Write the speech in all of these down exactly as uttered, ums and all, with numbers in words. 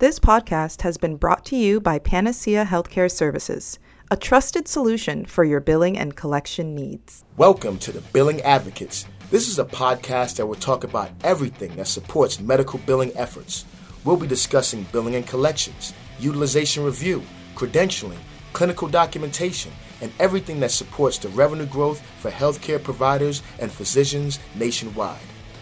This podcast has been brought to you by Panacea Healthcare Services, a trusted solution for your billing and collection needs. Welcome to the Billing Advocates. This is a podcast that will talk about everything that supports medical billing efforts. We'll be discussing billing and collections, utilization review, credentialing, clinical documentation, and everything that supports the revenue growth for healthcare providers and physicians nationwide.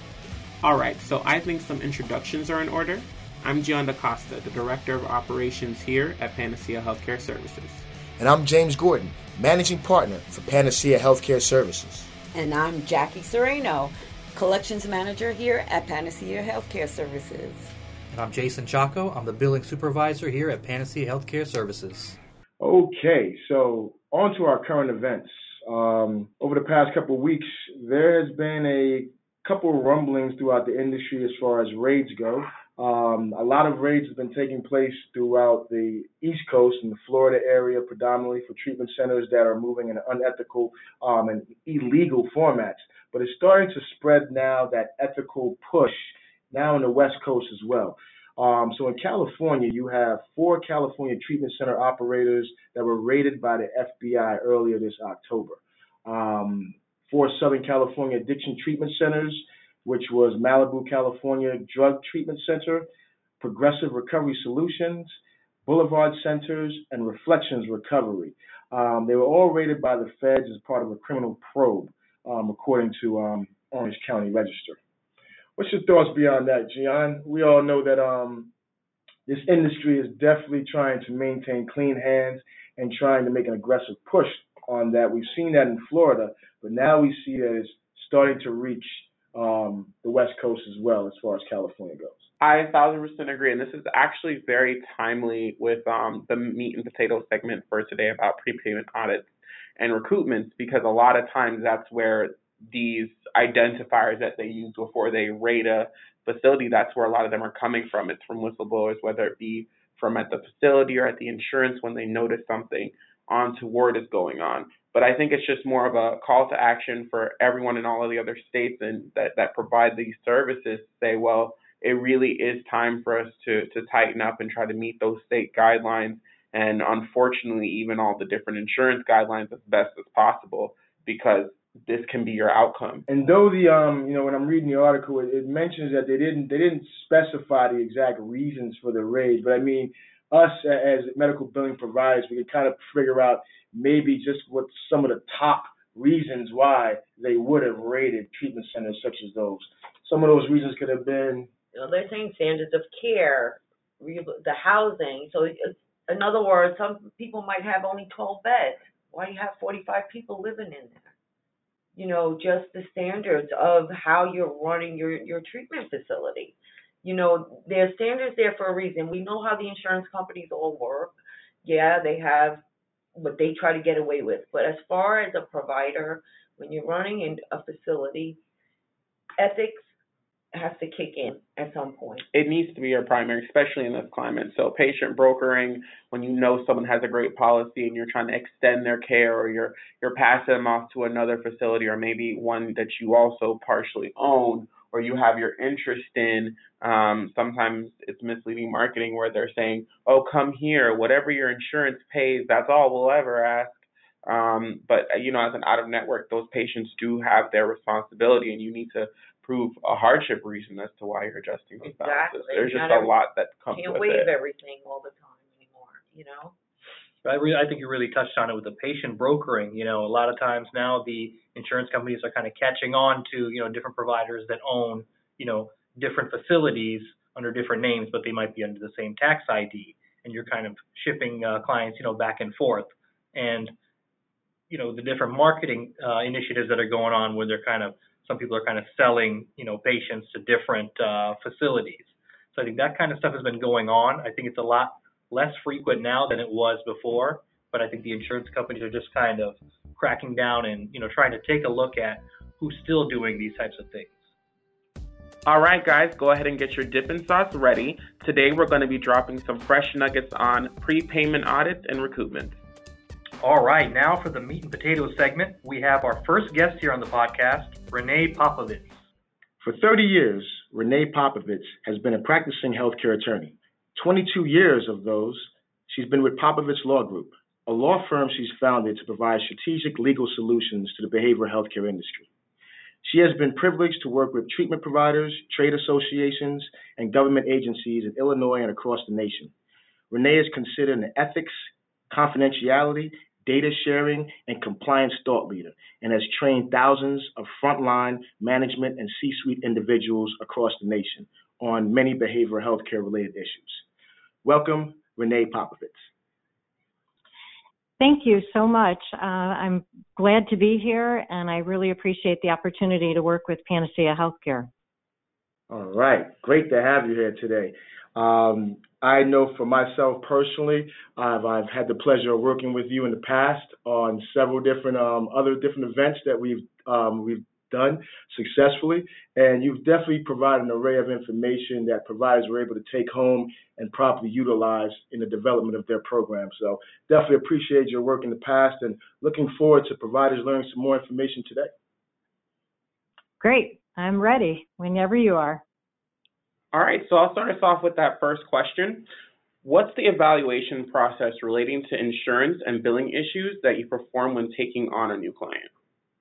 All right, so I think some introductions are in order. I'm Gian DaCosta, the Director of Operations here at Panacea Healthcare Services. And I'm James Gordon, Managing Partner for Panacea Healthcare Services. And I'm Jackie Sereno, Collections Manager here at Panacea Healthcare Services. And I'm Jason Chaco. I'm the Billing Supervisor here at Panacea Healthcare Services. Okay, so on to our current events. Um, over the past couple of weeks, there has been a couple of rumblings throughout the industry as far as raids go. Um, a lot of raids have been taking place throughout the East Coast and the Florida area, predominantly for treatment centers that are moving in unethical um, and illegal formats. But it's starting to spread now, that ethical push, now in the West Coast as well. Um, so in California, you have four California treatment center operators that were raided by the F B I earlier this October. Um, four Southern California addiction treatment centers, which was Malibu, California Drug Treatment Center, Progressive Recovery Solutions, Boulevard Centers, and Reflections Recovery. Um, they were all raided by the feds as part of a criminal probe, um, according to um, Orange County Register. What's your thoughts beyond that, Gian? We all know that um, this industry is definitely trying to maintain clean hands and trying to make an aggressive push on that. We've seen that in Florida, but now we see that it's starting to reach um, the West Coast as well as far as California goes. I a thousand percent agree, and this is actually very timely with um, the meat and potatoes segment for today about prepayment audits and recoupments, because a lot of times that's where these identifiers that they use before they raid a facility, that's where a lot of them are coming from. It's from whistleblowers, whether it be from at the facility or at the insurance when they notice something untoward is going on. But I think it's just more of a call to action for everyone in all of the other states and that, that provide these services to say, well, it really is time for us to, to tighten up and try to meet those state guidelines. And unfortunately, even all the different insurance guidelines as best as possible, because this can be your outcome. And though the um, you know, when I'm reading the article, it, it mentions that they didn't they didn't specify the exact reasons for the raid. But I mean, us as medical billing providers, we could kind of figure out maybe just what some of the top reasons why they would have raided treatment centers such as those. Some of those reasons could have been, You know, they're saying standards of care, the housing. So in other words, some people might have only twelve beds. Why do you have forty-five people living in there? You know, just the standards of how you're running your, your treatment facility. You know, there's standards there for a reason. We know how the insurance companies all work. Yeah, they have what they try to get away with. But as far as a provider, when you're running in a facility, ethics has to kick in at some point. It needs to be your primary, especially in this climate. So patient brokering, when you know someone has a great policy and you're trying to extend their care, or you're you're passing them off to another facility, or maybe one that you also partially own or you have your interest in, um, sometimes it's misleading marketing where they're saying, oh, come here, whatever your insurance pays, that's all we'll ever ask. Um, but, you know, as an out-of-network, those patients do have their responsibility, and you need to prove a hardship reason as to why you're adjusting those Exactly. balances. There's just Not a every, lot that comes can't with waive it. everything all the time anymore, you know? I, really, I think you really touched on it with the patient brokering. You know, a lot of times now the insurance companies are kind of catching on to, you know, different providers that own, you know, different facilities under different names, but they might be under the same tax I D, and you're kind of shipping uh, clients, you know, back and forth. And, you know, the different marketing uh, initiatives that are going on where they're kind of, some people are kind of selling, you know, patients to different uh, facilities. So I think that kind of stuff has been going on. I think it's a lot less frequent now than it was before, but I think the insurance companies are just kind of cracking down and, you know, trying to take a look at who's still doing these types of things. All right, guys, go ahead and get your dipping sauce ready. Today, we're going to be dropping some fresh nuggets on prepayment audits and recoupments. All right, now for the meat and potatoes segment, we have our first guest here on the podcast, Renee Popovits. For thirty years, Renee Popovits has been a practicing healthcare attorney. twenty-two years of those, she's been with Popovich Law Group, a law firm she's founded to provide strategic legal solutions to the behavioral healthcare industry. She has been privileged to work with treatment providers, trade associations, and government agencies in Illinois and across the nation. Renee is considered an ethics, confidentiality, data sharing, and compliance thought leader, and has trained thousands of frontline management and C-suite individuals across the nation on many behavioral healthcare related issues. Welcome, Renee Popovich. Thank you so much. Uh, I'm glad to be here, and I really appreciate the opportunity to work with Panacea Healthcare. All right, great to have you here today. Um, I know for myself personally, I've, I've had the pleasure of working with you in the past on several different um, other different events that we've um, we've done successfully, and you've definitely provided an array of information that providers were able to take home and properly utilize in the development of their program. So definitely appreciate your work in the past and looking forward to providers learning some more information today. Great. I'm ready whenever you are. All right, so I'll start us off with that first question. What's the evaluation process relating to insurance and billing issues that you perform when taking on a new client?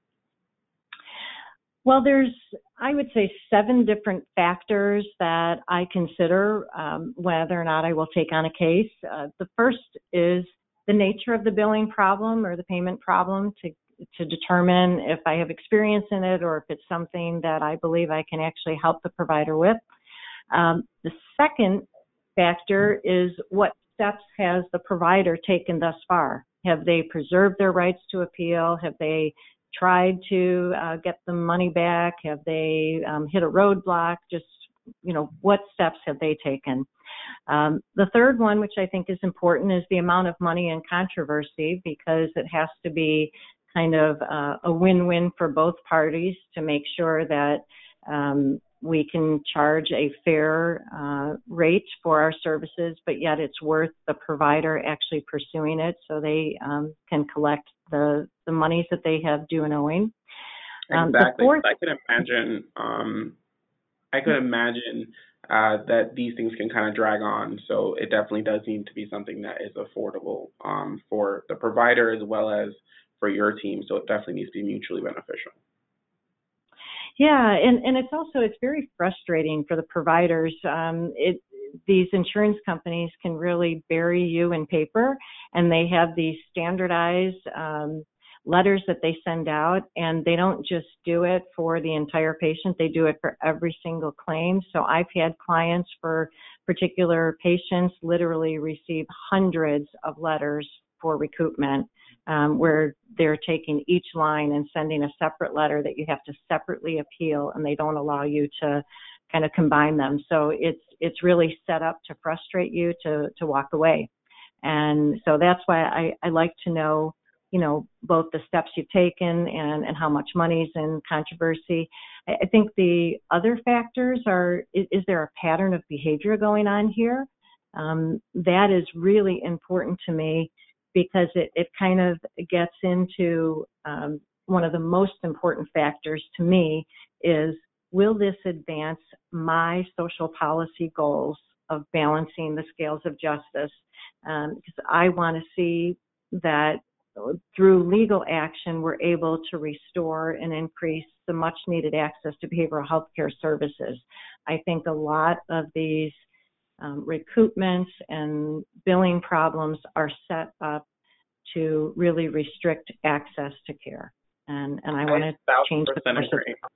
Well, there's, I would say, seven different factors that I consider um, whether or not I will take on a case. Uh, the first is the nature of the billing problem or the payment problem to, to determine if I have experience in it or if it's something that I believe I can actually help the provider with. Um, the second factor is what steps has the provider taken thus far? Have they preserved their rights to appeal? Have they tried to uh, get the money back? Have they um, hit a roadblock? Just, you know, what steps have they taken? Um, the third one, which I think is important, is the amount of money in controversy, because it has to be kind of uh, a win-win for both parties to make sure that um, we can charge a fair uh, rate for our services, but yet it's worth the provider actually pursuing it so they um, can collect the, the monies that they have due and owing. Um, exactly. Fourth, I could imagine. Um, I could imagine uh, that these things can kind of drag on. So it definitely does need to be something that is affordable um, for the provider as well as for your team. So it definitely needs to be mutually beneficial. Yeah, and, and it's also, it's very frustrating for the providers. Um, it, these insurance companies can really bury you in paper, and they have these standardized um, letters that they send out, and they don't just do it for the entire patient, they do it for every single claim. So I've had clients for particular patients literally receive hundreds of letters for recoupment. Um, where they're taking each line and sending a separate letter that you have to separately appeal, and they don't allow you to kind of combine them. So it's it's really set up to frustrate you to to walk away. And so that's why I, I like to know, you know, both the steps you've taken and, and how much money's in controversy. I, I think the other factors are, is, is there a pattern of behavior going on here? Um, that is really important to me, because it, it kind of gets into um, one of the most important factors to me is, will this advance my social policy goals of balancing the scales of justice? Um, because I want to see that through legal action, we're able to restore and increase the much needed access to behavioral health care services. I think a lot of these Um, recoupments and billing problems are set up to really restrict access to care. And, and I want to change the course of it.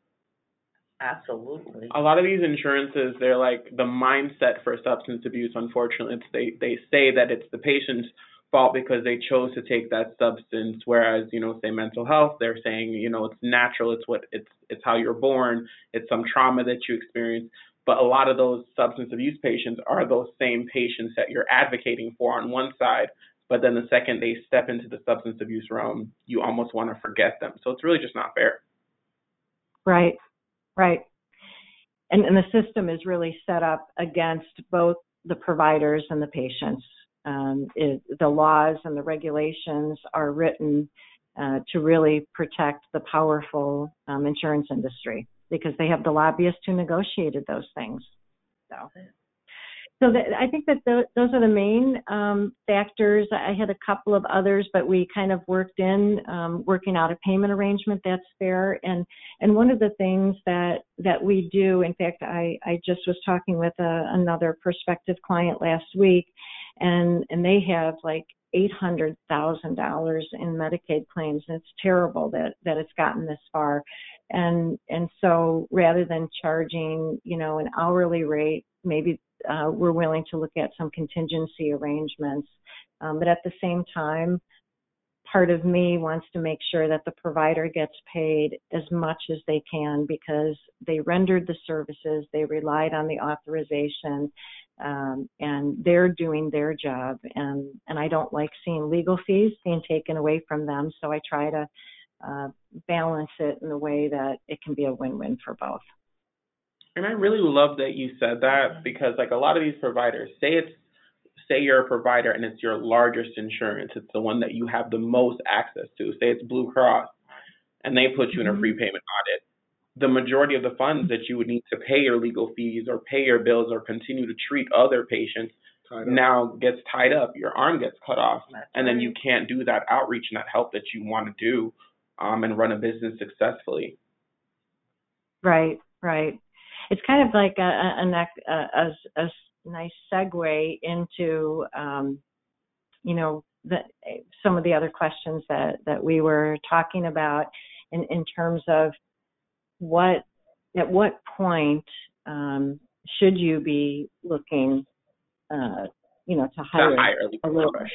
Absolutely. A lot of these insurances, they're like the mindset for substance abuse, unfortunately. It's, they, they say that it's the patient's fault because they chose to take that substance, whereas, you know, say mental health, they're saying, you know, it's natural, it's what it's it's how you're born, it's some trauma that you experience. But a lot of those substance abuse patients are those same patients that you're advocating for on one side, but then the second they step into the substance abuse realm, you almost want to forget them. So it's really just not fair. Right, right. And, and the system is really set up against both the providers and the patients. Um, it, the laws and the regulations are written uh, to really protect the powerful um, insurance industry, because they have the lobbyists who negotiated those things. So so that, I think that th- those are the main um, factors. I had a couple of others, but we kind of worked in um, working out a payment arrangement that's fair. And and one of the things that that we do, in fact, I, I just was talking with a, another prospective client last week, and and they have like eight hundred thousand dollars in Medicaid claims, and it's terrible that that it's gotten this far. And and so rather than charging, you know, an hourly rate, maybe uh, we're willing to look at some contingency arrangements. Um, but at the same time, part of me wants to make sure that the provider gets paid as much as they can because they rendered the services, they relied on the authorization, um, and they're doing their job. And, and I don't like seeing legal fees being taken away from them, so I try to uh, balance it in a way that it can be a win-win for both. And I really love that you said that because, like, a lot of these providers, say it's say you're a provider and it's your largest insurance, it's the one that you have the most access to. Say it's Blue Cross, and they put you in a free payment audit. The majority of the funds that you would need to pay your legal fees or pay your bills or continue to treat other patients now gets tied up. Your arm gets cut off, and then you can't do that outreach and that help that you want to do um, and run a business successfully. Right, right. It's kind of like a, a, a, a, a nice segue into, um, you know, the, some of the other questions that, that we were talking about in, in terms of what, at what point um, should you be looking, uh, you know, to hire, to hire a little bit.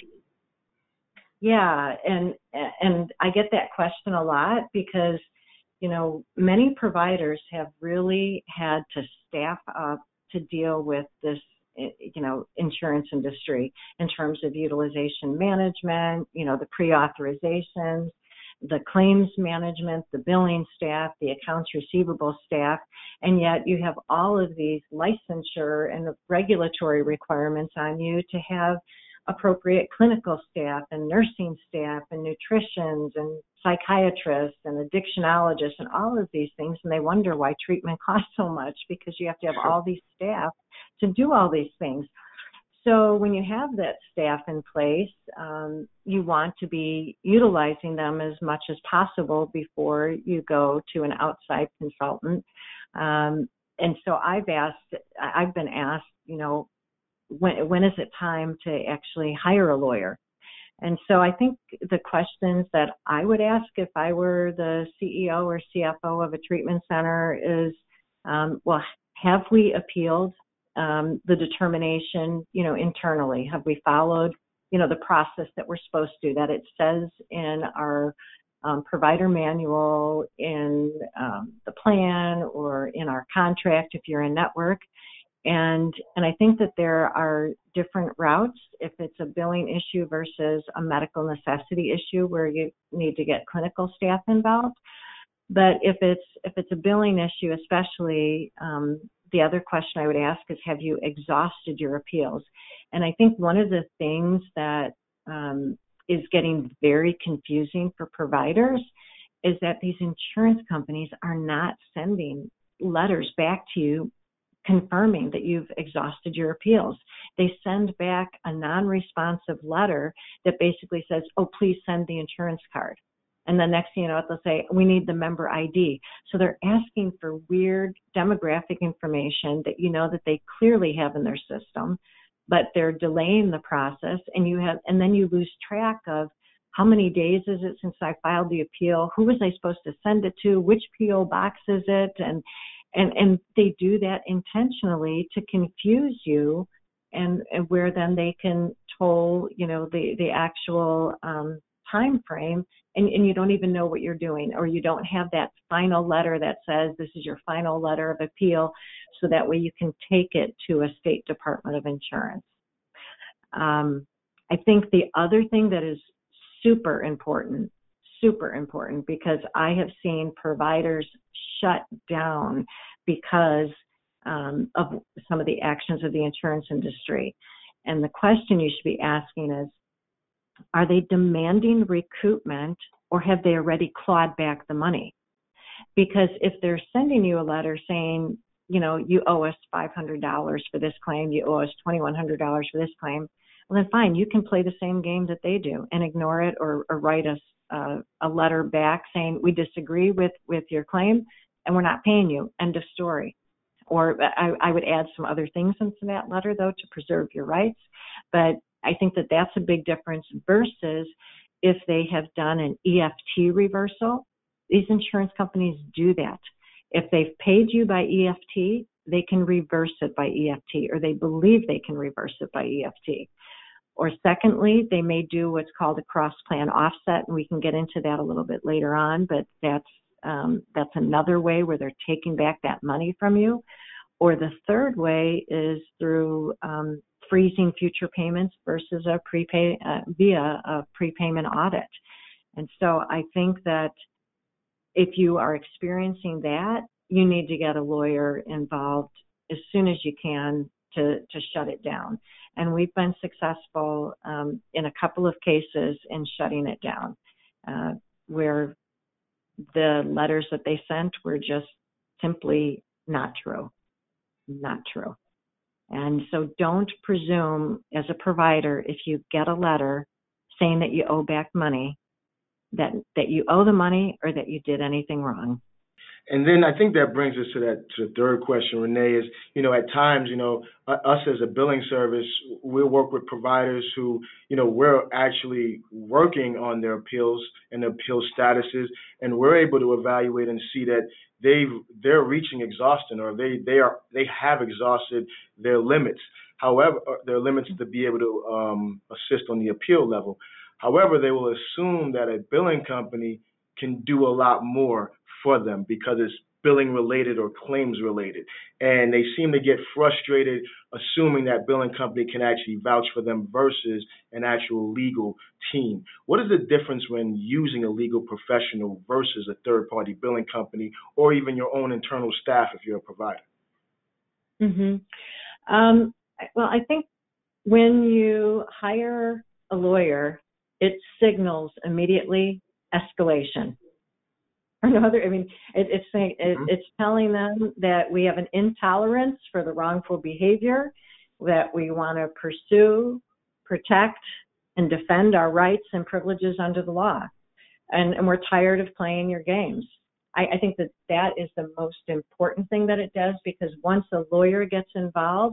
Yeah, and and I get that question a lot because, you know, many providers have really had to staff up to deal with this, you know, insurance industry in terms of utilization management, you know, the pre-authorizations, the claims management, the billing staff, the accounts receivable staff, and yet you have all of these licensure and regulatory requirements on you to have appropriate clinical staff and nursing staff and nutritionists and psychiatrists and addictionologists and all of these things, and they wonder why treatment costs so much because you have to have all these staff to do all these things. So when you have that staff in place, um, you want to be utilizing them as much as possible before you go to an outside consultant. Um, and so I've asked, I've been asked, you know, when when is it time to actually hire a lawyer? And so I think the questions that I would ask if I were the C E O or C F O of a treatment center is, um, well, have we appealed um, the determination, you know, internally? Have we followed, you know, the process that we're supposed to, that it says in our um, provider manual, in um, the plan, or in our contract if you're in network? And and I think that there are different routes if it's a billing issue versus a medical necessity issue where you need to get clinical staff involved. But if it's if it's a billing issue, especially, um, the other question I would ask is, have you exhausted your appeals? And I think one of the things that um, is getting very confusing for providers is that these insurance companies are not sending letters back to you confirming that you've exhausted your appeals. They send back a non-responsive letter that basically says, oh, please send the insurance card. And then next thing you know, they'll say, we need the member I D. So they're asking for weird demographic information that you know that they clearly have in their system, but they're delaying the process, and you have, and then you lose track of how many days is it since I filed the appeal, who was I supposed to send it to, which P O box is it, and And and they do that intentionally to confuse you, and, and where then they can toll, you know, the, the actual um, time frame, and, and you don't even know what you're doing, or you don't have that final letter that says this is your final letter of appeal, so that way you can take it to a state department of insurance. Um, I think the other thing that is super important super important because I have seen providers shut down because um, of some of the actions of the insurance industry. And the question you should be asking is, are they demanding recoupment, or have they already clawed back the money? Because if they're sending you a letter saying, you know, you owe us five hundred dollars for this claim, you owe us twenty-one hundred dollars for this claim, well, then fine, you can play the same game that they do and ignore it, or, or write us uh, a letter back saying we disagree with, with your claim and we're not paying you, end of story. Or I, I would add some other things into that letter, though, to preserve your rights. But I think that that's a big difference versus if they have done an E F T reversal. These insurance companies do that. If they've paid you by E F T, they can reverse it by E F T, or they believe they can reverse it by E F T. Or secondly, they may do what's called a cross-plan offset, and we can get into that a little bit later on, but that's um, that's another way where they're taking back that money from you. Or the third way is through um, freezing future payments versus a prepay uh, via a prepayment audit. And so I think that if you are experiencing that, you need to get a lawyer involved as soon as you can to, to shut it down. And we've been successful um, in a couple of cases in shutting it down, uh, where the letters that they sent were just simply not true, not true. And so don't presume as a provider, if you get a letter saying that you owe back money, that, that you owe the money or that you did anything wrong. And then I think that brings us to that to the third question, Renee, is, you know, at times, you know, us as a billing service, we'll work with providers who, you know, we're actually working on their appeals and their appeal statuses, and we're able to evaluate and see that they've, they're reaching exhaustion, or they, they are, they have exhausted their limits. However, their limits to be able to um, assist on the appeal level. However, they will assume that a billing company can do a lot more for them because it's billing related or claims related. And they seem to get frustrated assuming that billing company can actually vouch for them versus an actual legal team. What is the difference when using a legal professional versus a third party billing company, or even your own internal staff if you're a provider? Mm-hmm. Um, well, I think when you hire a lawyer, it signals immediately escalation. Or no other, I mean, it, it's saying, it, Mm-hmm. it's telling them that we have an intolerance for the wrongful behavior, that we want to pursue, protect, and defend our rights and privileges under the law. And, and we're tired of playing your games. I, I think that that is the most important thing that it does, because once a lawyer gets involved,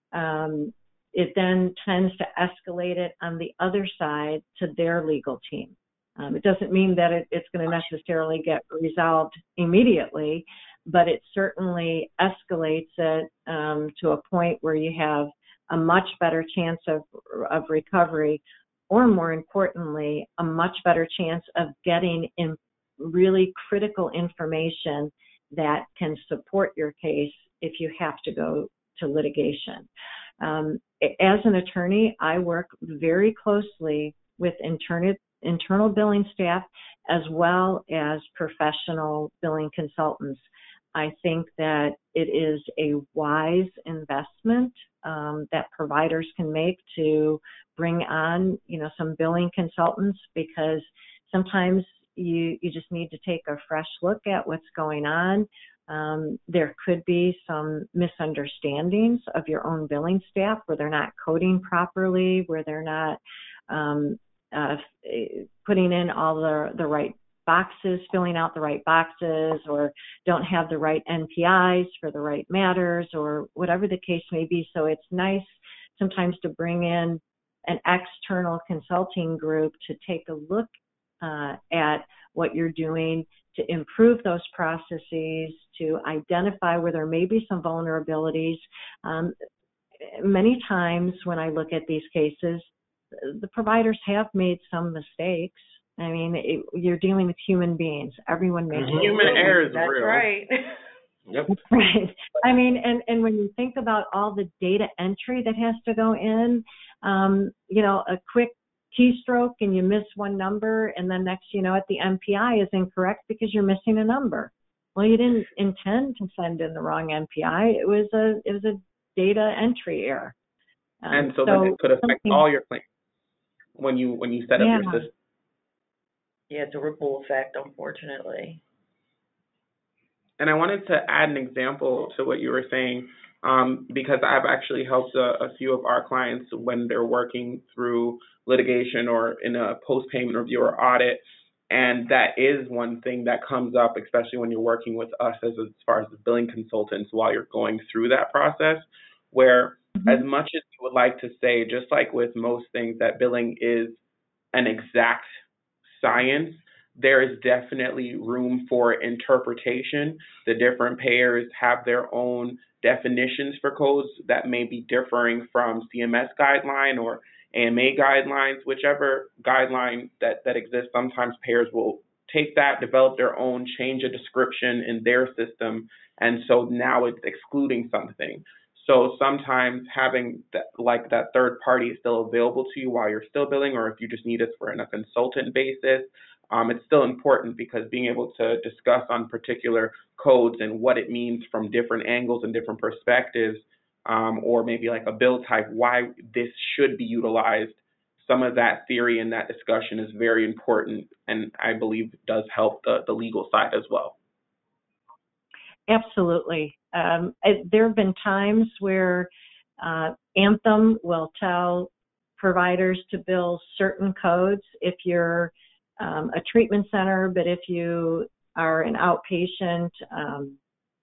um, it then tends to escalate it on the other side to their legal team. Um, it doesn't mean that it, it's going to necessarily get resolved immediately, but it certainly escalates it um, to a point where you have a much better chance of, of recovery, or more importantly, a much better chance of getting in really critical information that can support your case if you have to go to litigation. Um, as an attorney, I work very closely with internal internal billing staff as well as professional billing consultants. I think that it is a wise investment um, that providers can make to bring on, you know, some billing consultants, because sometimes you, you just need to take a fresh look at what's going on. Um, there could be some misunderstandings of your own billing staff where they're not coding properly, where they're not um, Uh, putting in all the, the right boxes, filling out the right boxes, or don't have the right N P Is for the right matters, or whatever the case may be. So it's nice sometimes to bring in an external consulting group to take a look uh, at what you're doing to improve those processes, to identify where there may be some vulnerabilities. Um, many times when I look at these cases, the providers have made some mistakes. I mean, it, you're dealing with human beings. Everyone makes mm-hmm. Human error is That's real. right. Yep. Right. I mean, and, and when you think about all the data entry that has to go in, um, you know, a quick keystroke and you miss one number, and then next, you know, at the M P I is incorrect because you're missing a number. Well, you didn't intend to send in the wrong M P I. It was a, it was a data entry error. Um, and so, so then it could affect all your claims when you when you set up yeah. your system. Yeah, it's a ripple effect, unfortunately. And I wanted to add an example to what you were saying, um, because I've actually helped a, a few of our clients when they're working through litigation or in a post-payment review or audit. And that is one thing that comes up, especially when you're working with us as, as far as the billing consultants while you're going through that process, where mm-hmm. as much as you would like to say, just like with most things, that billing is an exact science, there is definitely room for interpretation. The different payers have their own definitions for codes that may be differing from C M S guideline or A M A guidelines, whichever guideline that, that exists. Sometimes payers will take that, develop their own, change a description in their system, and so now it's excluding something. So sometimes having that, like that third party is still available to you while you're still billing, or if you just need us for on a consultant basis, um, it's still important, because being able to discuss on particular codes and what it means from different angles and different perspectives, um, or maybe like a bill type, why this should be utilized, some of that theory and that discussion is very important, and I believe does help the, the legal side as well. Absolutely. Um, I, there have been times where uh, Anthem will tell providers to bill certain codes if you're um, a treatment center, but if you are an outpatient um,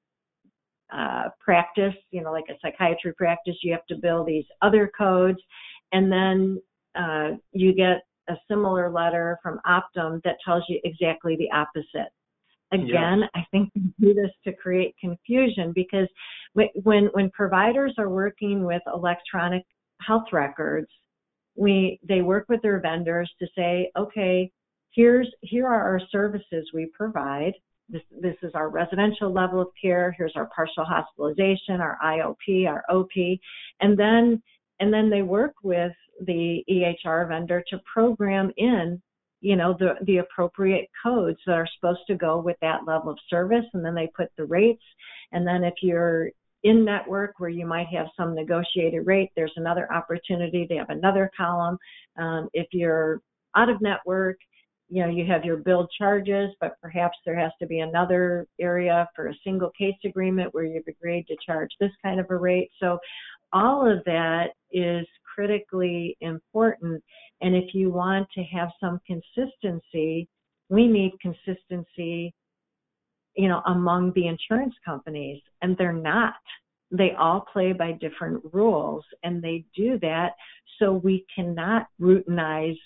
uh, practice, you know, like a psychiatry practice, you have to bill these other codes. And then uh, you get a similar letter from Optum that tells you exactly the opposite. Again, yes. I think we do this to create confusion, because when when providers are working with electronic health records, we they work with their vendors to say, okay, here's here are our services we provide. This this is our residential level of care. Here's our partial hospitalization, our I O P, our O P, and then and then they work with the E H R vendor to program in, you know, the, the appropriate codes that are supposed to go with that level of service. And then they put the rates. And then if you're in network where you might have some negotiated rate, there's another opportunity to have another column. Um, if you're out of network, you know, you have your billed charges, but perhaps there has to be another area for a single case agreement where you've agreed to charge this kind of a rate. So all of that is critically important. And if you want to have some consistency, we need consistency, you know, among the insurance companies, and they're not. They all play by different rules, and they do that so we cannot routinize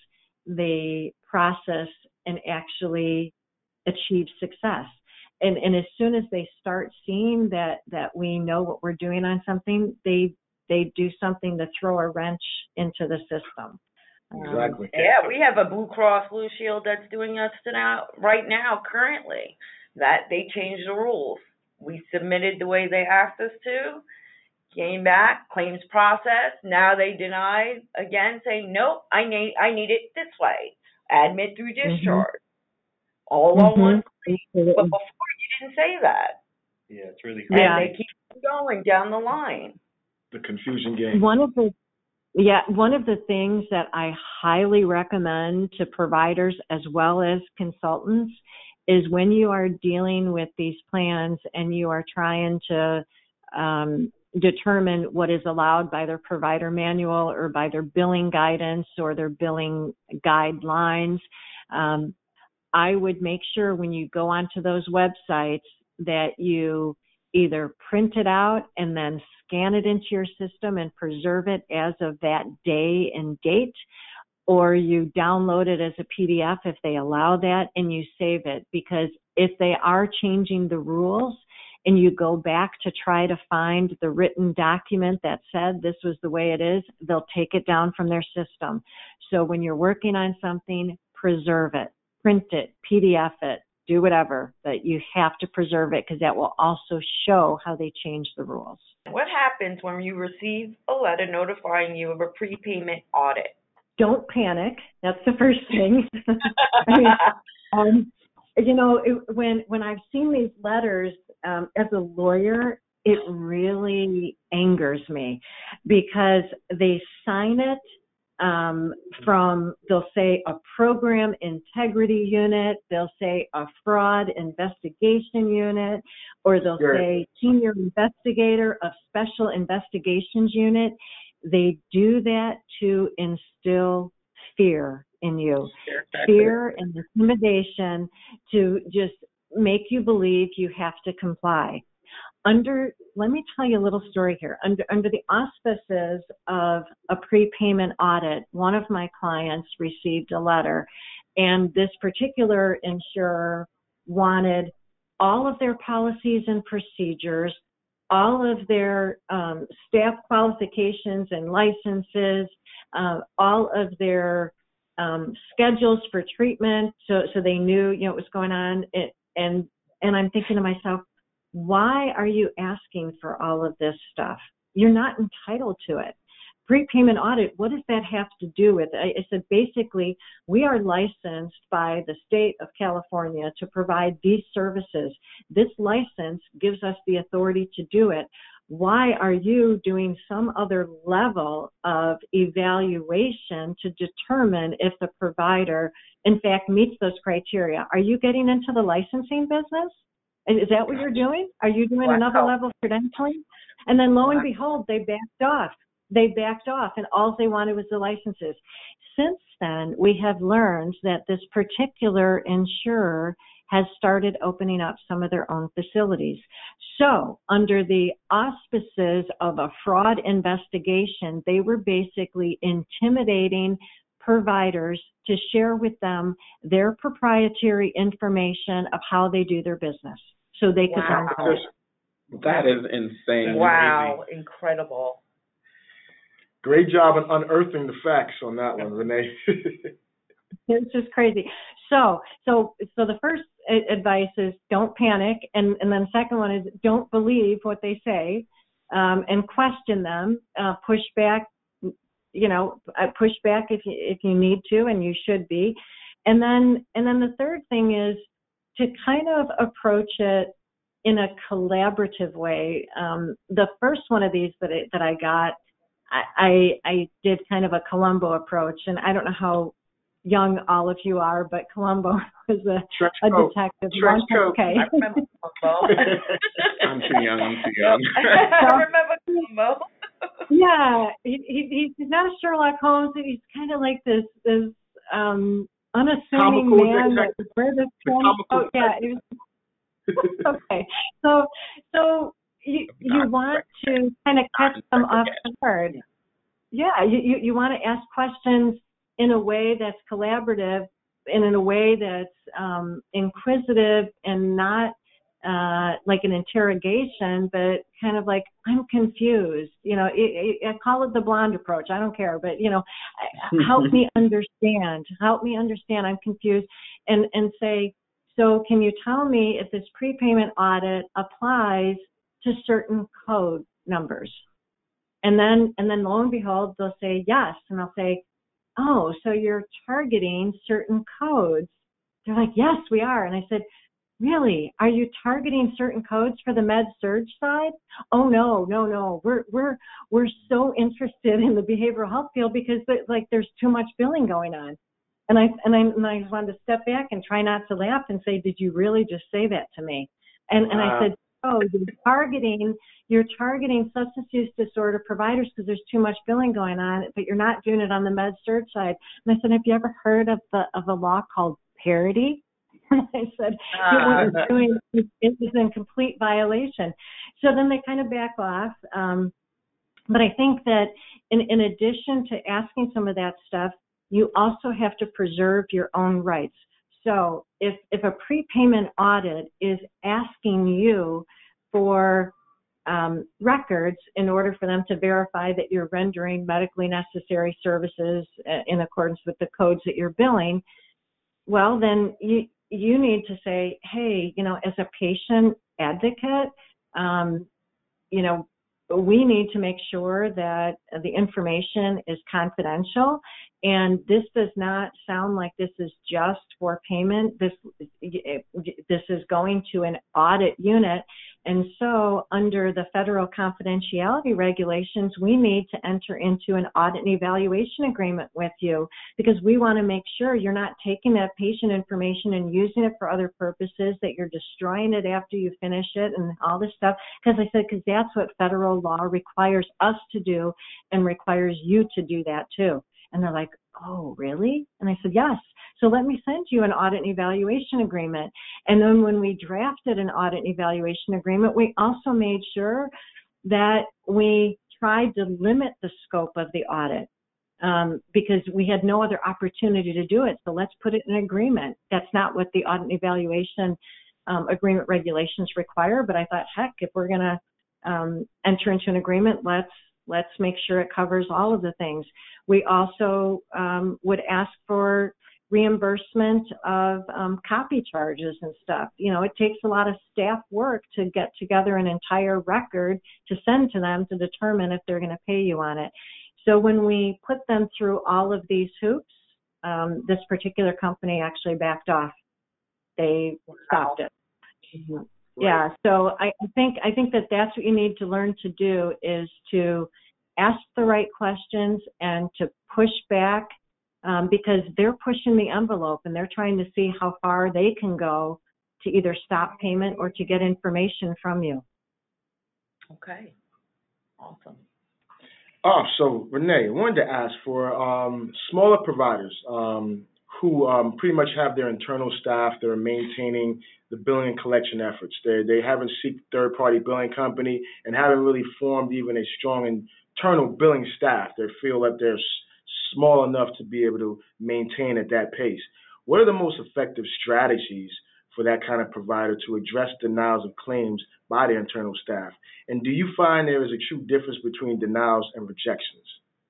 the process and actually achieve success. And, and as soon as they start seeing that, that we know what we're doing on something, they they do something to throw a wrench into the system. Exactly. Um, yeah, we have a Blue Cross Blue Shield that's doing us to now, right now, currently, that they changed the rules. We submitted the way they asked us to, came back, claims process. Now they denied again, saying, nope, I need I need it this way. Admit through discharge. Mm-hmm. All on mm-hmm. one screen. But before you didn't say that. Yeah, it's really and yeah. they keep going down the line. The confusion game. One of the Yeah, one of the things that I highly recommend to providers as well as consultants is when you are dealing with these plans and you are trying to um, determine what is allowed by their provider manual or by their billing guidance or their billing guidelines, um, I would make sure when you go onto those websites that you either print it out and then scan it into your system and preserve it as of that day and date, or you download it as a P D F if they allow that, and you save it. Because if they are changing the rules and you go back to try to find the written document that said this was the way it is, they'll take it down from their system. So when you're working on something, preserve it, print it, P D F it, do whatever, but you have to preserve it, because that will also show how they change the rules. What happens when you receive a letter notifying you of a prepayment audit? Don't panic. That's the first thing. I mean, um, you know, it, when when I've seen these letters, um, as a lawyer, it really angers me, because they sign it um, from, they'll say a program integrity unit, they'll say a fraud investigation unit, or they'll Sure. say senior investigator of special investigations unit. They do that to instill fear in you, fear and intimidation, to just make you believe you have to comply. Under, let me tell you a little story here. Under, under the auspices of a prepayment audit, one of my clients received a letter, and this particular insurer wanted all of their policies and procedures, all of their um, staff qualifications and licenses, uh, all of their um, schedules for treatment, so so they knew, you know, what was going on. It, and and I'm thinking to myself, why are you asking for all of this stuff? You're not entitled to it. Prepayment audit, what does that have to do with it? I said, basically, we are licensed by the state of California to provide these services. This license gives us the authority to do it. Why are you doing some other level of evaluation to determine if the provider, in fact, meets those criteria? Are you getting into the licensing business? Is that what you're doing? Are you doing Wow. another level of credentialing? And then lo and behold, they backed off. They backed off, and all they wanted was the licenses. Since then, we have learned that this particular insurer has started opening up some of their own facilities. So under the auspices of a fraud investigation, they were basically intimidating providers to share with them their proprietary information of how they do their business, so they could Wow. learn from it. That is insane. Wow, incredible. Great job on unearthing the facts on that one, Renee. It's just crazy. So, so, so the first a- advice is don't panic, and and then the second one is don't believe what they say, um, and question them. Uh, push back, you know, uh, push back if you if you need to, and you should be. And then and then the third thing is to kind of approach it in a collaborative way. Um, the first one of these that I, that I got, I, I did kind of a Columbo approach, and I don't know how young all of you are, but Columbo was a, a detective. Trench coat. Okay. I remember Columbo. I'm too young. I'm too young. I remember Columbo. Yeah, he, he, he's not a Sherlock Holmes. He's kind of like this this um, unassuming Comical man. detective. That, where this The from? comical Oh, yeah. It was, okay, so so you you want to kind of catch them off guard. Yeah, you, you, you want to ask questions in a way that's collaborative and in a way that's um, inquisitive and not uh, like an interrogation, but kind of like, I'm confused. You know, it, it, I call it the blonde approach. I don't care, but, you know, help me understand. Help me understand. I'm confused. And, and say, so can you tell me if this prepayment audit applies to certain code numbers? And then, and then lo and behold, they'll say yes. And I'll say, oh, so you're targeting certain codes. They're like, yes, we are. And I said, really? Are you targeting certain codes for the med surg side? Oh, no, no, no. We're, we're, we're so interested in the behavioral health field because like there's too much billing going on. And I, and I, and I wanted to step back and try not to laugh and say, did you really just say that to me? And, and I said, oh, you're targeting, you're targeting substance use disorder providers because there's too much billing going on, but you're not doing it on the med surg side. And I said, have you ever heard of the of a law called parity? I said, uh, what you're doing is, is in complete violation. So then they kind of back off. Um, but I think that in, in addition to asking some of that stuff, you also have to preserve your own rights. So if, if a prepayment audit is asking you for um, records in order for them to verify that you're rendering medically necessary services in accordance with the codes that you're billing, well, then you, you need to say, hey, you know, as a patient advocate, um, you know, we need to make sure that the information is confidential, and this does not sound like this is just for payment. This this is going to an audit unit, And so under the federal confidentiality regulations, we need to enter into an audit and evaluation agreement with you, because we want to make sure you're not taking that patient information and using it for other purposes, that you're destroying it after you finish it and all this stuff. Because I said, because that's what federal law requires us to do, and requires you to do that too. And they're like, oh, really? And I said, yes. So let me send you an audit and evaluation agreement. And then when we drafted an audit and evaluation agreement, we also made sure that we tried to limit the scope of the audit, um, because we had no other opportunity to do it. So let's put it in agreement. That's not what the audit and evaluation um, agreement regulations require. But I thought, heck, if we're going to um, enter into an agreement, let's let's make sure it covers all of the things. We also um, would ask for reimbursement of um, copy charges and stuff. You know, it takes a lot of staff work to get together an entire record to send to them to determine if they're going to pay you on it. So when we put them through all of these hoops, um, this particular company actually backed off. They stopped it. Mm-hmm. Yeah, so I think I think that that's what you need to learn to do, is to ask the right questions and to push back, um, because they're pushing the envelope and they're trying to see how far they can go to either stop payment or to get information from you. Okay, awesome. Oh, so Renee, I wanted to ask for um, smaller providers um, who um, pretty much have their internal staff that are maintaining the billing and collection efforts. They they haven't seeked third-party billing company and haven't really formed even a strong internal billing staff that feel that they're s- small enough to be able to maintain at that pace. What are the most effective strategies for that kind of provider to address denials of claims by their internal staff? And do you find there is a true difference between denials and rejections?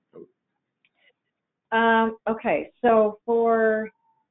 Um, okay, so for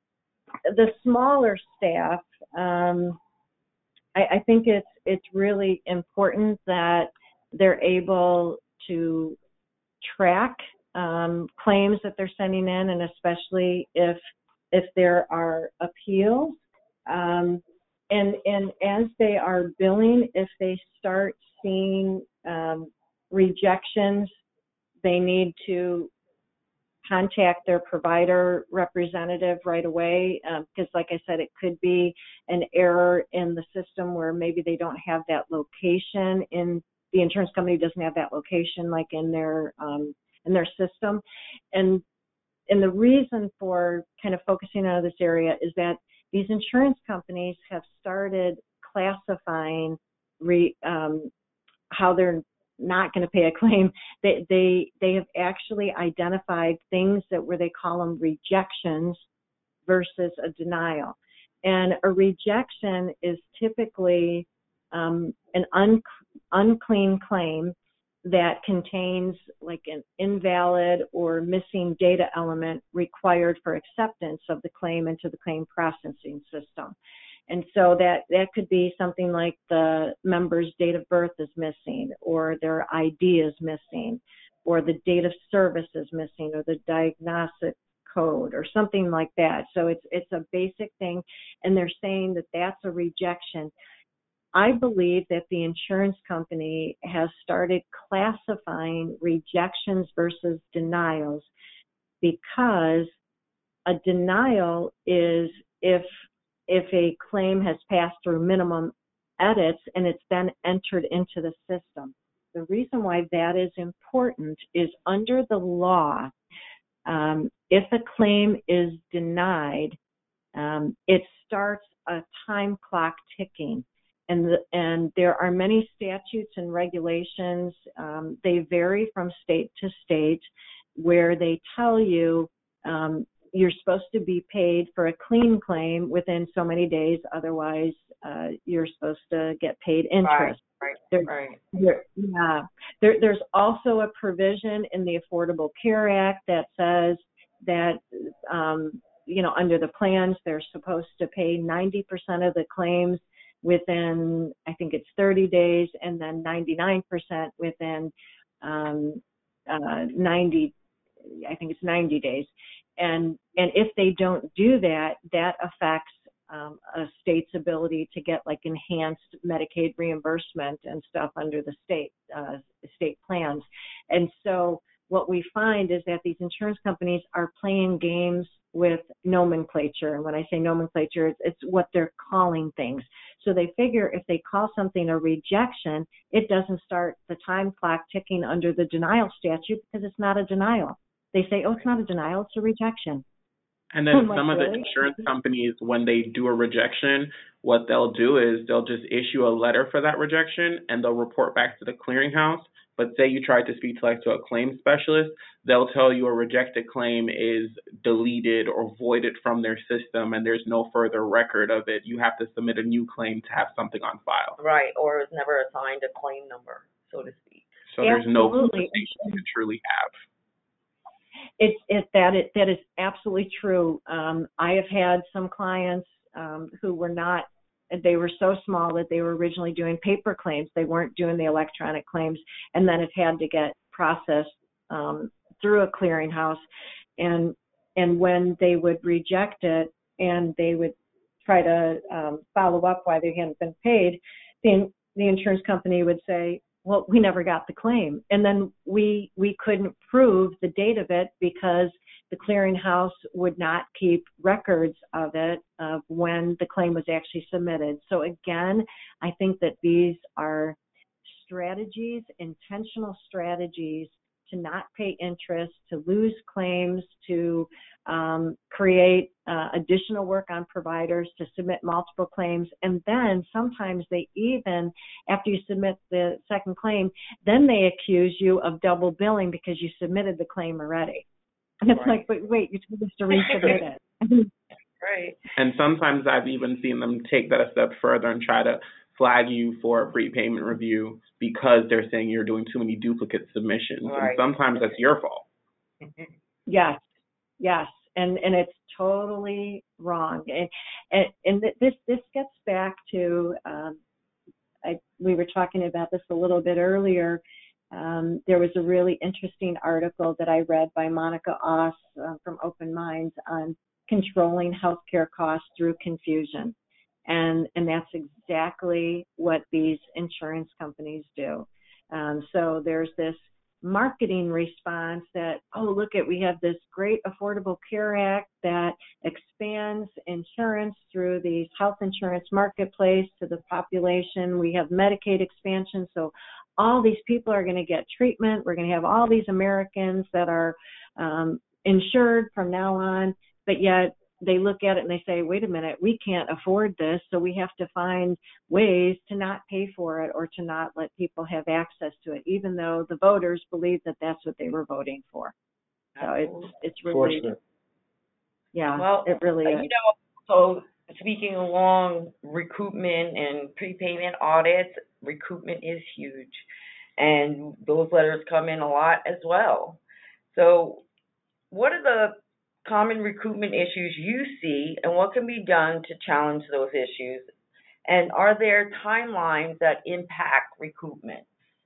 the smaller staff, um, I, I think it's it's really important that they're able to track um, claims that they're sending in, and especially if if there are appeals. Um, and and as they are billing, if they start seeing um, rejections, they need to contact their provider representative right away, because um, like I said, it could be an error in the system where maybe they don't have that location in the insurance company doesn't have that location like in their um, in their system. And and the reason for kind of focusing on this area is that these insurance companies have started classifying re, um, how they're not going to pay a claim. They, they they have actually identified things that where they call them rejections versus a denial. And a rejection is typically um, an un, unclean claim that contains like an invalid or missing data element required for acceptance of the claim into the claim processing system. And so that, that could be something like the member's date of birth is missing, or their I D is missing, or the date of service is missing, or the diagnostic code, or something like that. So it's it's a basic thing, and they're saying that that's a rejection. I believe that the insurance company has started classifying rejections versus denials, because a denial is if if a claim has passed through minimum edits and it's then entered into the system. The reason why that is important is under the law, um, if a claim is denied, um, it starts a time clock ticking. And, the, and there are many statutes and regulations, um, they vary from state to state, where they tell you um, you're supposed to be paid for a clean claim within so many days, otherwise uh, you're supposed to get paid interest. Right, there, right. There, yeah. There, there's also a provision in the Affordable Care Act that says that, um, you know, under the plans, they're supposed to pay ninety percent of the claims within, I think it's thirty days, and then ninety-nine percent within um, uh, ninety, I think it's ninety days. And and if they don't do that, that affects um, a state's ability to get like enhanced Medicaid reimbursement and stuff under the state uh, state plans. And so what we find is that these insurance companies are playing games with nomenclature. And when I say nomenclature, it's, it's what they're calling things. So they figure if they call something a rejection, it doesn't start the time clock ticking under the denial statute because it's not a denial. They say, oh, it's not a denial, it's a rejection. And then I'm some like, of the really? insurance companies, when they do a rejection, what they'll do is they'll just issue a letter for that rejection and they'll report back to the clearinghouse. But say you tried to speak to like to a claim specialist, they'll tell you a rejected claim is deleted or voided from their system and there's no further record of it. You have to submit a new claim to have something on file. Right, or it's never assigned a claim number, so to speak. So there's no Absolutely. conversation to truly have. It's it that it that is absolutely true. Um, I have had some clients um, who were not. They were so small that they were originally doing paper claims. They weren't doing the electronic claims, and then it had to get processed um, through a clearinghouse. And and when they would reject it, and they would try to um, follow up why they hadn't been paid, the the insurance company would say, well, we never got the claim. And then we we couldn't prove the date of it because the clearinghouse would not keep records of it, of when the claim was actually submitted. So again, I think that these are strategies, intentional strategies to not pay interest, to lose claims, to um, create uh, additional work on providers, to submit multiple claims. And then sometimes they even, after you submit the second claim, then they accuse you of double billing because you submitted the claim already. And it's Right. like, but wait, you told us to resubmit it. Right. And sometimes I've even seen them take that a step further and try to flag you for a prepayment review because they're saying you're doing too many duplicate submissions. Right. And sometimes that's your fault. Yes, yes, and and it's totally wrong. And and, and th- this this gets back to um, I, we were talking about this a little bit earlier. Um, there was a really interesting article that I read by Monica Oss uh, from Open Minds on controlling healthcare costs through confusion. And, and that's exactly what these insurance companies do. Um, so there's this marketing response that, oh, look at, we have this great Affordable Care Act that expands insurance through the health insurance marketplace to the population. We have Medicaid expansion, so all these people are going to get treatment. We're going to have all these Americans that are um, insured from now on, but yet they look at it and they say, wait a minute, we can't afford this, so we have to find ways to not pay for it or to not let people have access to it, even though the voters believe that that's what they were voting for. So it's it's really, Fortunate. yeah, Well, it really you is. know, so speaking along recoupment and prepayment audits, recoupment is huge. And those letters come in a lot as well. So what are the common recoupment issues you see, and what can be done to challenge those issues? And are there timelines that impact recoupment?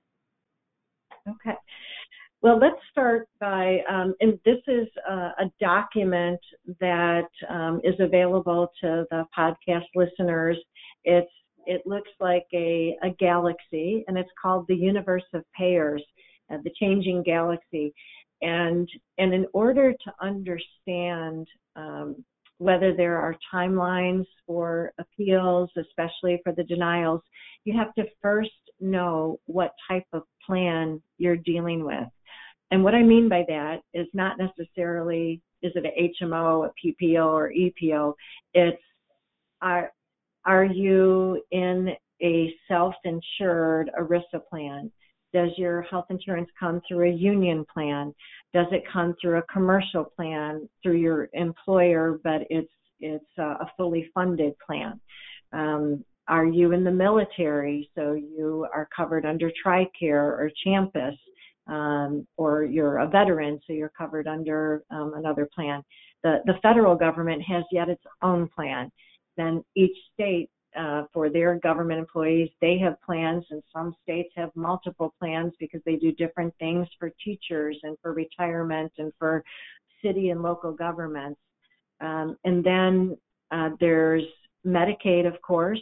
Okay. Well, let's start by, um, and this is uh, a document that um, is available to the podcast listeners. It's It looks like a, a galaxy, and it's called The Universe of Payers, uh, the Changing Galaxy. And, and in order to understand um, whether there are timelines for appeals, especially for the denials, you have to first know what type of plan you're dealing with. And what I mean by that is not necessarily, is it a H M O, a P P O, or E P O? It's, are, are you in a self-insured ERISA plan? Does your health insurance come through a union plan? Does it come through a commercial plan through your employer, but it's it's a fully funded plan? Um, are you in the military, so you are covered under TRICARE or CHAMPUS, um, or you're a veteran, so you're covered under um, another plan? The, the federal government has yet its own plan. Then each state, Uh, for their government employees, they have plans, and some states have multiple plans because they do different things for teachers and for retirement and for city and local governments. Um, and then uh, there's Medicaid, of course.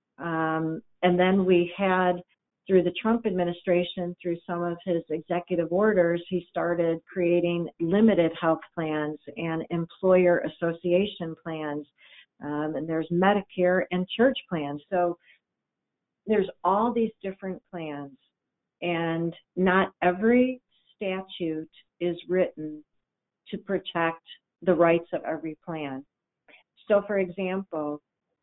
Um, and then we had, through the Trump administration, through some of his executive orders, he started creating limited health plans and employer association plans. Um, and there's Medicare and church plans. So there's all these different plans, and not every statute is written to protect the rights of every plan. So, for example,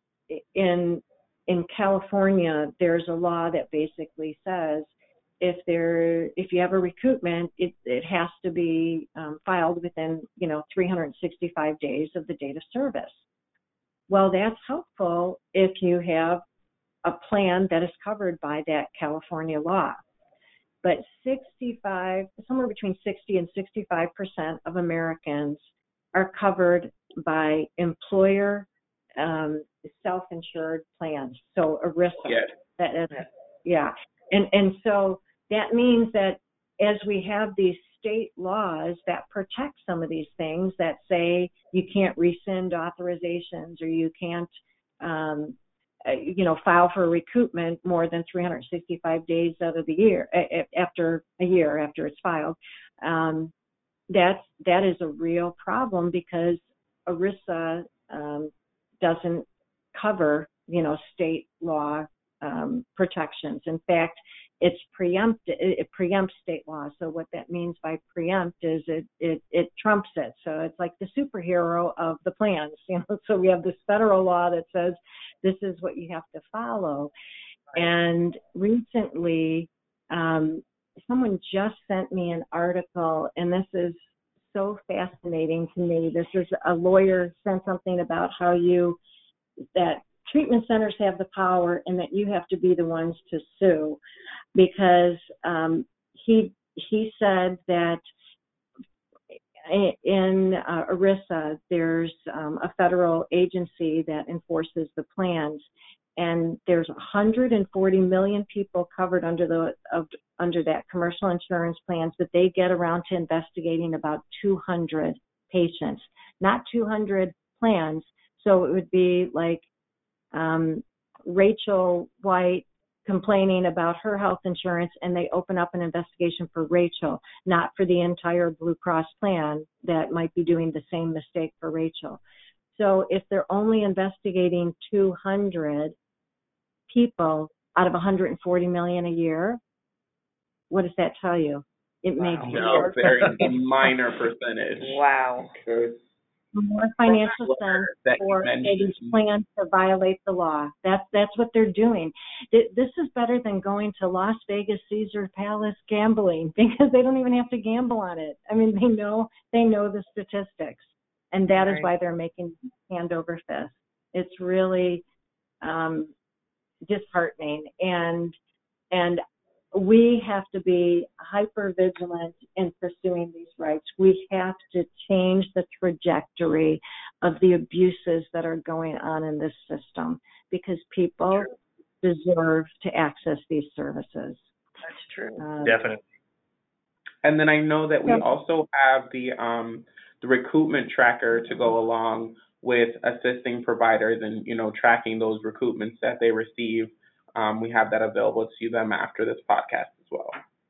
in in California, there's a law that basically says if there if you have a recoupment, it, it has to be um, filed within, you know, three hundred sixty-five days of the date of service. Well, that's helpful if you have a plan that is covered by that California law. But sixty-five, somewhere between sixty and sixty-five percent of Americans are covered by employer um, self-insured plans, so ERISA. Yes. That is, yeah, and and so that means that as we have these state laws that protect some of these things, that say you can't rescind authorizations or you can't, um, uh, you know, file for recoupment more than three hundred sixty-five days out of the year after a year after it's filed. Um, that's that is a real problem because ERISA um, doesn't cover, you know, state law um, protections. In fact, it's preempt it preempts state law. So what that means by preempt is it it it trumps it. So it's like the superhero of the plans, you know. So we have this federal law that says this is what you have to follow. And recently, um, someone just sent me an article, and this is so fascinating to me. This is a lawyer sent something about how you that treatment centers have the power and that you have to be the ones to sue, because um, he he said that in uh, ERISA there's um, a federal agency that enforces the plans, and there's one hundred forty million people covered under the of, under that commercial insurance plans, but they get around to investigating about two hundred patients, not two hundred plans. So it would be like um, Rachel White complaining about her health insurance, and they open up an investigation for Rachel, not for the entire Blue Cross plan that might be doing the same mistake for Rachel. So if they're only investigating two hundred people out of one hundred forty million a year, what does that tell you? It Wow. makes No, very minor percentage. Wow. more financial sense for these plans to violate the law. That's that's what they're doing. This is better than going to Las Vegas Caesar Palace gambling, because they don't even have to gamble on it. I mean, they know they know the statistics, and that Right. is why they're making hand over fist. It's really um, disheartening, and and we have to be hyper vigilant in pursuing these rights. We have to change the trajectory of the abuses that are going on in this system, because people deserve to access these services. That's true. Uh, Definitely. And then I know that we Yeah. also have the um, the recoupment tracker to go along with assisting providers and, you know, tracking those recoupments that they receive. Um, we have that available to them after this podcast as well.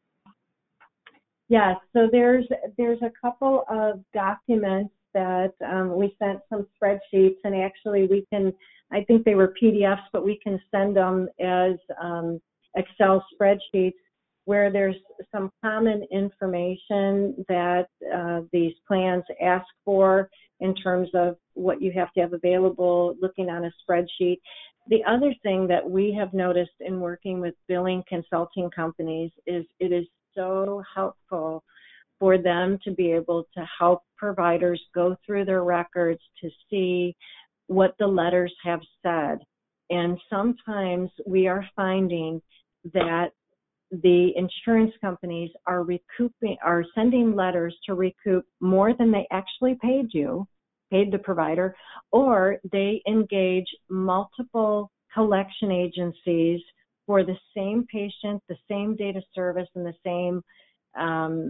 Yes, so there's there's a couple of documents that um, we sent some spreadsheets, and actually we can, I think they were P D Fs, but we can send them as um, Excel spreadsheets where there's some common information that uh, these plans ask for in terms of what you have to have available, looking on a spreadsheet. The other thing that we have noticed in working with billing consulting companies is it is so helpful for them to be able to help providers go through their records to see what the letters have said. And sometimes we are finding that the insurance companies are recouping, are sending letters to recoup more than they actually paid you, paid the provider, or they engage multiple collection agencies for the same patient, the same date of service, and the same um,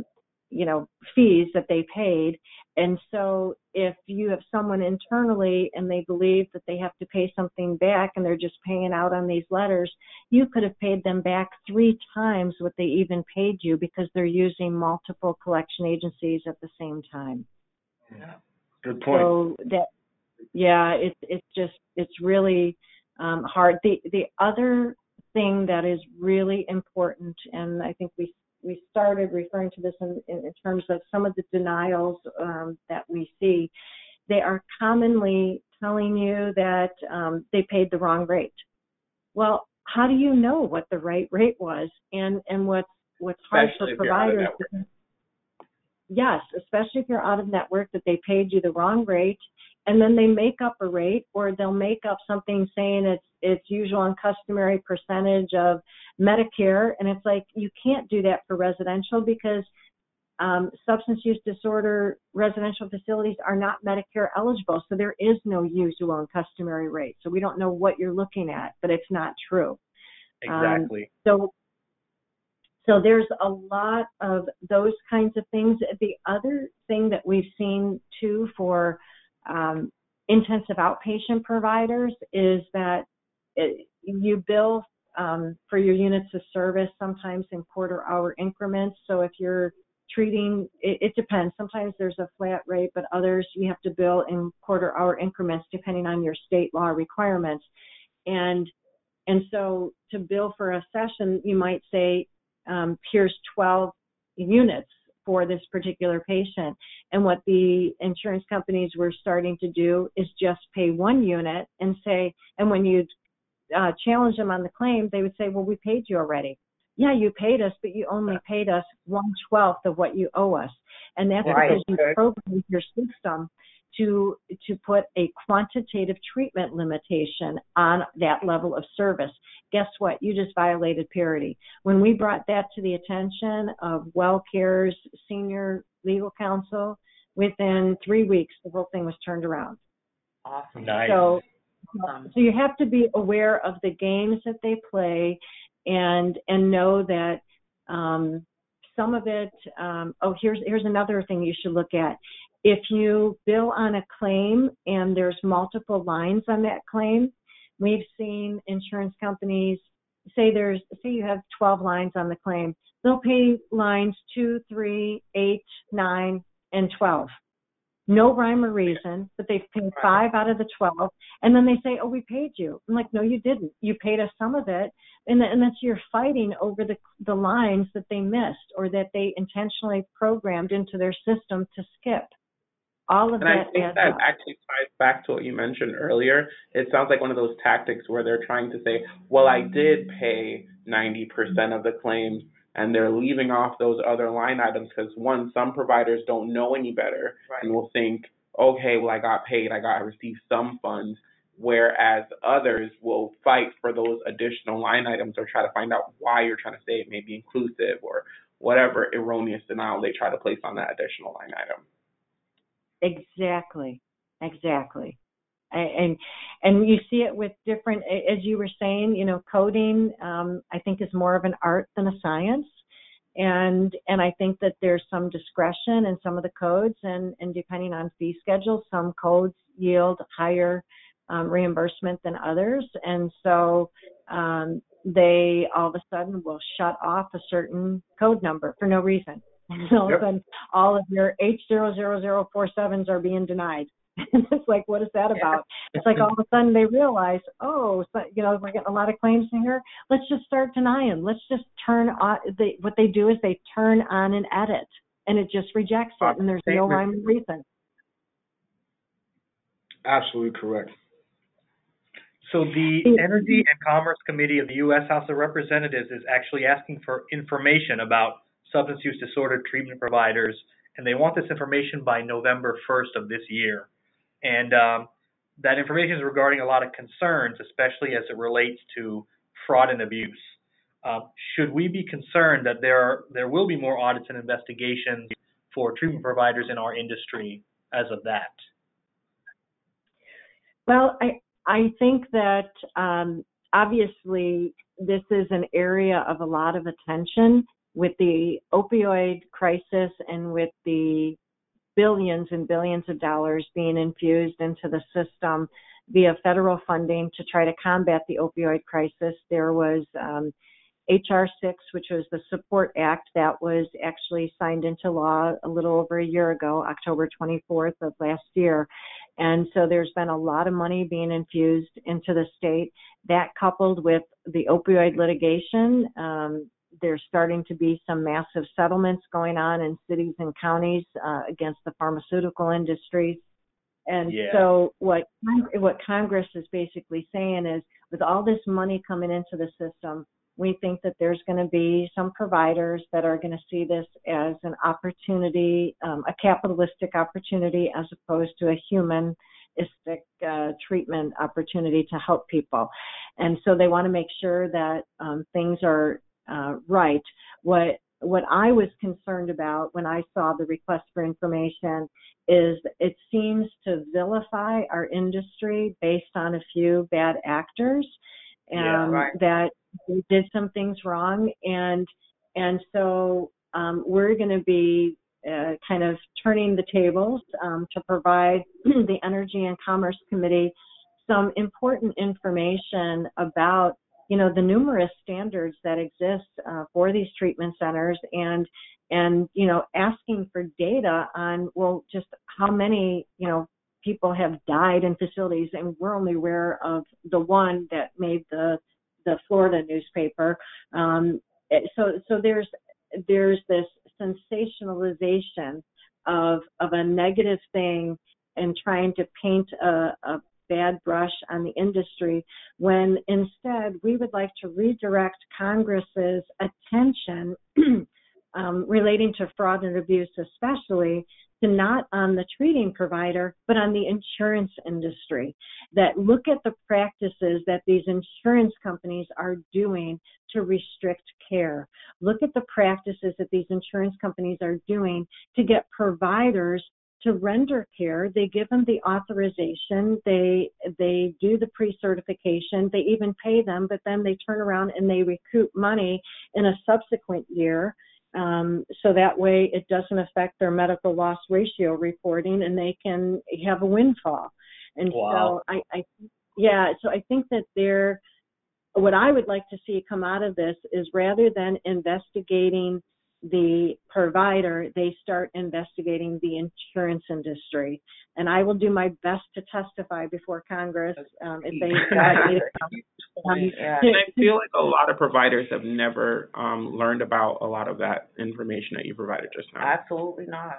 you know, fees that they paid. And so if you have someone internally and they believe that they have to pay something back and they're just paying out on these letters, you could have paid them back three times what they even paid you because they're using multiple collection agencies at the same time. Yeah. Good point. So that, yeah, it's it's just, it's really um, hard. The, the other thing that is really important, and I think we we started referring to this in, in terms of some of the denials um, that we see, they are commonly telling you that um, they paid the wrong rate. Well, how do you know what the right rate was? And and what's what's hard Especially for if you're out of providers? network. Yes, especially if you're out of network, that they paid you the wrong rate, and then they make up a rate, or they'll make up something saying it's it's usual and customary percentage of Medicare, and it's like, you can't do that for residential because um, substance use disorder residential facilities are not Medicare eligible, so there is no usual and customary rate. So we don't know what you're looking at, but it's not true. Exactly. Um, so. So there's a lot of those kinds of things. The other thing that we've seen too for um, intensive outpatient providers is that it, you bill um, for your units of service sometimes in quarter hour increments. So if you're treating, it, it depends. Sometimes there's a flat rate, but others you have to bill in quarter hour increments depending on your state law requirements. And and so to bill for a session, you might say, Um, here's twelve units for this particular patient. And what the insurance companies were starting to do is just pay one unit and say, and when you uh, challenge them on the claim, they would say, well, we paid you already. Yeah, you paid us, but you only paid us one twelfth of what you owe us. And that's Right. because you programmed your system to to put a quantitative treatment limitation on that level of service. Guess what? You just violated parity. When we brought that to the attention of WellCare's senior legal counsel, within three weeks, the whole thing was turned around. Awesome. Nice. So, Awesome. so you have to be aware of the games that they play, and and know that um, some of it. Um, oh, here's here's another thing you should look at. If you bill on a claim and there's multiple lines on that claim, we've seen insurance companies say there's, say you have twelve lines on the claim, they'll pay lines two, three, eight, nine, and twelve. No rhyme or reason, but they've paid five out of the twelve, and then they say, oh, we paid you. I'm like, no, you didn't. You paid us some of it, and, and that's you're fighting over the, the lines that they missed or that they intentionally programmed into their system to skip. All of And I that think adds that up. actually ties back to what you mentioned earlier. It sounds like one of those tactics where they're trying to say, well, I did pay ninety percent of the claims, and they're leaving off those other line items because, one, some providers don't know any better Right. and will think, okay, well, I got paid, I got to receive some funds, whereas others will fight for those additional line items or try to find out why you're trying to say it may be inclusive or whatever erroneous denial they try to place on that additional line item. Exactly, exactly. And and you see it with different, as you were saying, you know, coding, um, I think is more of an art than a science. And and I think that there's some discretion in some of the codes, and, and depending on fee schedules, some codes yield higher um, reimbursement than others. And so um, they all of a sudden will shut off a certain code number for no reason. And all Yep. of a sudden, all of your H zero zero zero four sevens are being denied. And it's like, what is that about? It's like all of a sudden they realize, oh, so, you know, we're getting a lot of claims in here. Let's just start denying. Let's just turn on. They, what they do is they turn on an edit, and it just rejects it, and there's no rhyme or reason. Absolutely correct. So the Energy and Commerce Committee of the U S House of Representatives is actually asking for information about substance use disorder treatment providers, and they want this information by November first of this year. And um, that information is regarding a lot of concerns, especially as it relates to fraud and abuse. Uh, should we be concerned that there are, there will be more audits and investigations for treatment providers in our industry as of that? Well, I I think that um, obviously this is an area of a lot of attention. with the opioid crisis and with the billions and billions of dollars being infused into the system via federal funding to try to combat the opioid crisis, there was um, H R six, which was the Support Act, that was actually signed into law a little over a year ago, October twenty-fourth of last year. And so there's been a lot of money being infused into the state. That coupled with the opioid litigation, um, there's starting to be some massive settlements going on in cities and counties uh, against the pharmaceutical industry. And Yeah. so what what Congress is basically saying is, with all this money coming into the system, we think that there's going to be some providers that are going to see this as an opportunity, um, a capitalistic opportunity, as opposed to a humanistic uh, treatment opportunity to help people. And so they want to make sure that um, things are uh, right. What what I was concerned about when I saw the request for information is it seems to vilify our industry based on a few bad actors, and Yeah, right. that we did some things wrong, and and so um, we're going to be uh, kind of turning the tables um, to provide the Energy and Commerce Committee some important information about, you know, the numerous standards that exist uh, for these treatment centers, and and you know, asking for data on, well, just how many, you know, people have died in facilities, and we're only aware of the one that made the the Florida newspaper. Um, so so there's there's this sensationalization of of a negative thing and trying to paint a, a bad brush on the industry, when instead we would like to redirect Congress's attention um, relating to fraud and abuse, especially, to not on the treating provider, but on the insurance industry. That look at the practices that these insurance companies are doing to restrict care. Look at the practices that these insurance companies are doing to get providers to render care. They give them the authorization, they they do the pre-certification, they even pay them, but then they turn around and they recoup money in a subsequent year. Um, so that way it doesn't affect their medical loss ratio reporting, and they can have a windfall. And Wow. so I, I, yeah, so I think that they're, what I would like to see come out of this is, rather than investigating the provider, they start investigating the insurance industry. And I will do my best to testify before Congress um, if they invite me to come. Um, Yeah. to- And I feel like a lot of providers have never um, learned about a lot of that information that you provided just now. Absolutely not.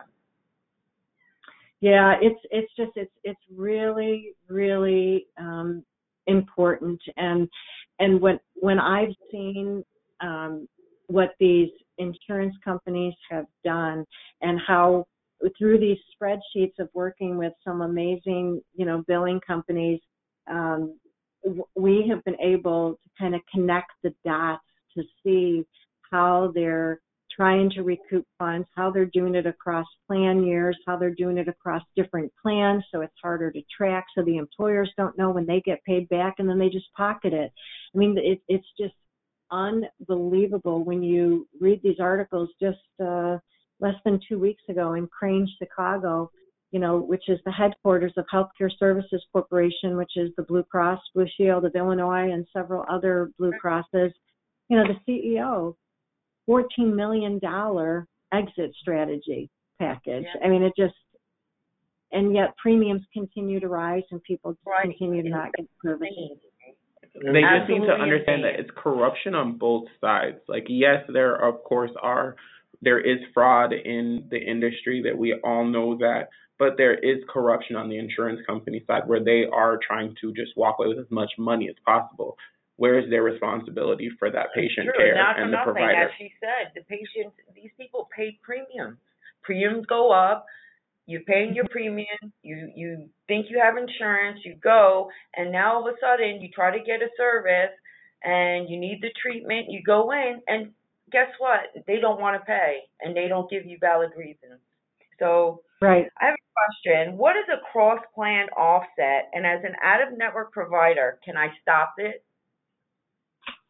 Yeah, it's it's just it's it's really really um, important, and and when when I've seen um, what these insurance companies have done, and how through these spreadsheets of working with some amazing, you know, billing companies, um, w- we have been able to kind of connect the dots to see how they're trying to recoup funds, how they're doing it across plan years, how they're doing it across different plans, so it's harder to track, so the employers don't know when they get paid back, and then they just pocket it. I mean, it, it's just unbelievable when you read these articles. Just uh, less than two weeks ago in Crane, Chicago, you know, which is the headquarters of Healthcare Services Corporation, which is the Blue Cross Blue Shield of Illinois and several other Blue Crosses, you know, the C E O, fourteen million dollars exit strategy package. Yeah. I mean, it just, and yet premiums continue to rise and people just Right. continue to not get services. They just need to Absolutely understand that insane. it's corruption on both sides. Like, yes, there of course are, there is fraud in the industry, that we all know that, but there is corruption on the insurance company side, where they are trying to just walk away with as much money as possible. Where is their responsibility for that patient True, care not for and the nothing, provider? as she said, the patients, these people pay premiums. Premiums go up. You're paying your premium. You you think you have insurance. You go, and now all of a sudden you try to get a service, and you need the treatment. You go in, and guess what? They don't want to pay, and they don't give you valid reasons. So Right. I have a question. What is a cross-plan offset? And as an out-of-network provider, can I stop it?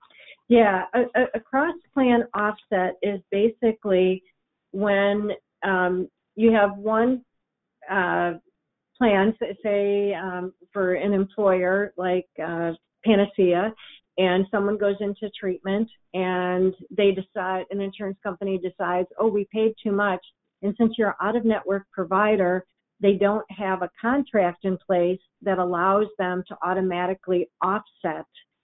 Yeah, a, a, a cross-plan offset is basically when um, you have one uh, plan, say um, for an employer like uh, Panacea, and someone goes into treatment and they decide, an insurance company decides, oh, we paid too much. And since you're an out-of-network provider, they don't have a contract in place that allows them to automatically offset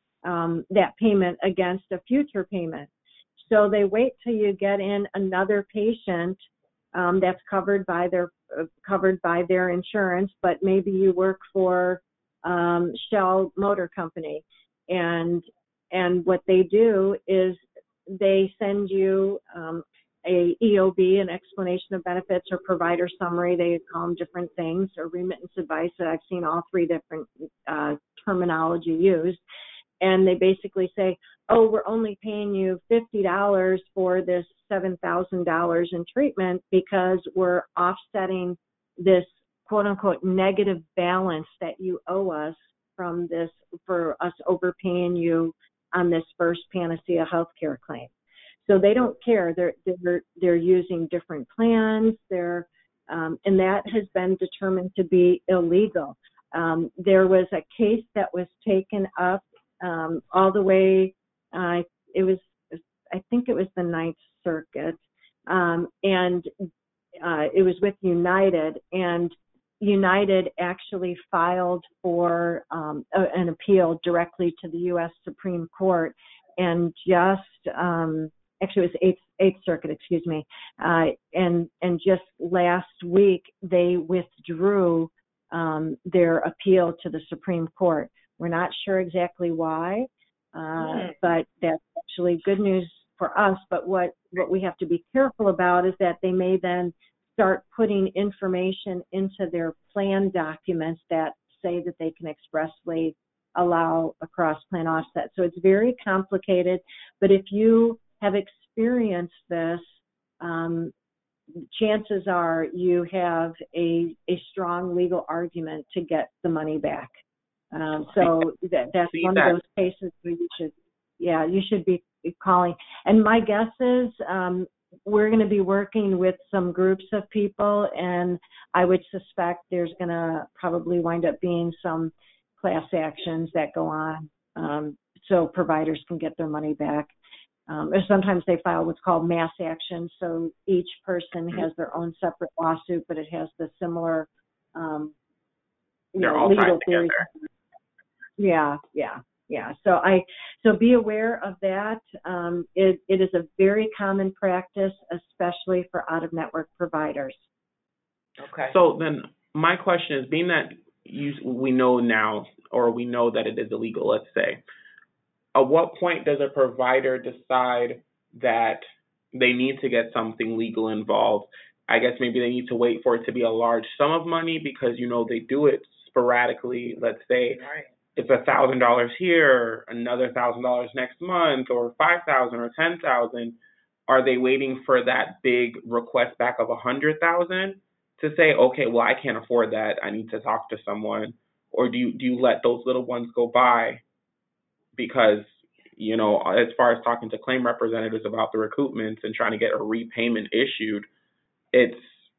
um, that payment against a future payment. So they wait till you get in another patient um, that's covered by their uh, covered by their insurance, but maybe you work for um, Shell Motor Company, and and what they do is they send you um, a E O B, an explanation of benefits, or provider summary. They call them different things, or remittance advice. I've seen all three different uh, terminology used. And they basically say, oh, we're only paying you fifty dollars for this seven thousand dollars in treatment because we're offsetting this quote unquote negative balance that you owe us from this, for us overpaying you on this first Panacea healthcare claim. So they don't care. They're they're they're using different plans. They're um, and that has been determined to be illegal. Um, there was a case that was taken up um, all the way. Uh, it was I think it was the Ninth Circuit, um, and uh, it was with United, and United actually filed for um, a, an appeal directly to the U S Supreme Court, and just um, actually it was Eighth, Eighth Circuit, excuse me, uh, and and just last week they withdrew um, their appeal to the Supreme Court. We're not sure exactly why, uh, mm. but that's actually good news for us. But what, what we have to be careful about is that they may then start putting information into their plan documents that say that they can expressly allow a cross-plan offset. So it's very complicated, but if you have experienced this, um, chances are you have a, a strong legal argument to get the money back. Um, so that, that's See one that. of those cases where you should, yeah, you should be calling. And my guess is um, we're going to be working with some groups of people, and I would suspect there's going to probably wind up being some class actions that go on, um, so providers can get their money back. Um, or sometimes they file what's called mass action, so each person has their own separate lawsuit, but it has the similar um, you They're know, all legal tied theories. together. Yeah, yeah, yeah. So I, so be aware of that. Um, it, it is a very common practice, especially for out-of-network providers. Okay. So then my question is, being that you, we know now, or we know that it is illegal, let's say, at what point does a provider decide that they need to get something legal involved? I guess maybe they need to wait for it to be a large sum of money because, you know, they do it sporadically. Let's say right. It's a thousand dollars here, another thousand dollars next month, or five thousand or ten thousand. Are they waiting for that big request back of a hundred thousand to say, okay, well, I can't afford that, I need to talk to someone? Or do you do you let those little ones go by? Because, you know, as far as talking to claim representatives about the recoupments and trying to get a repayment issued, it's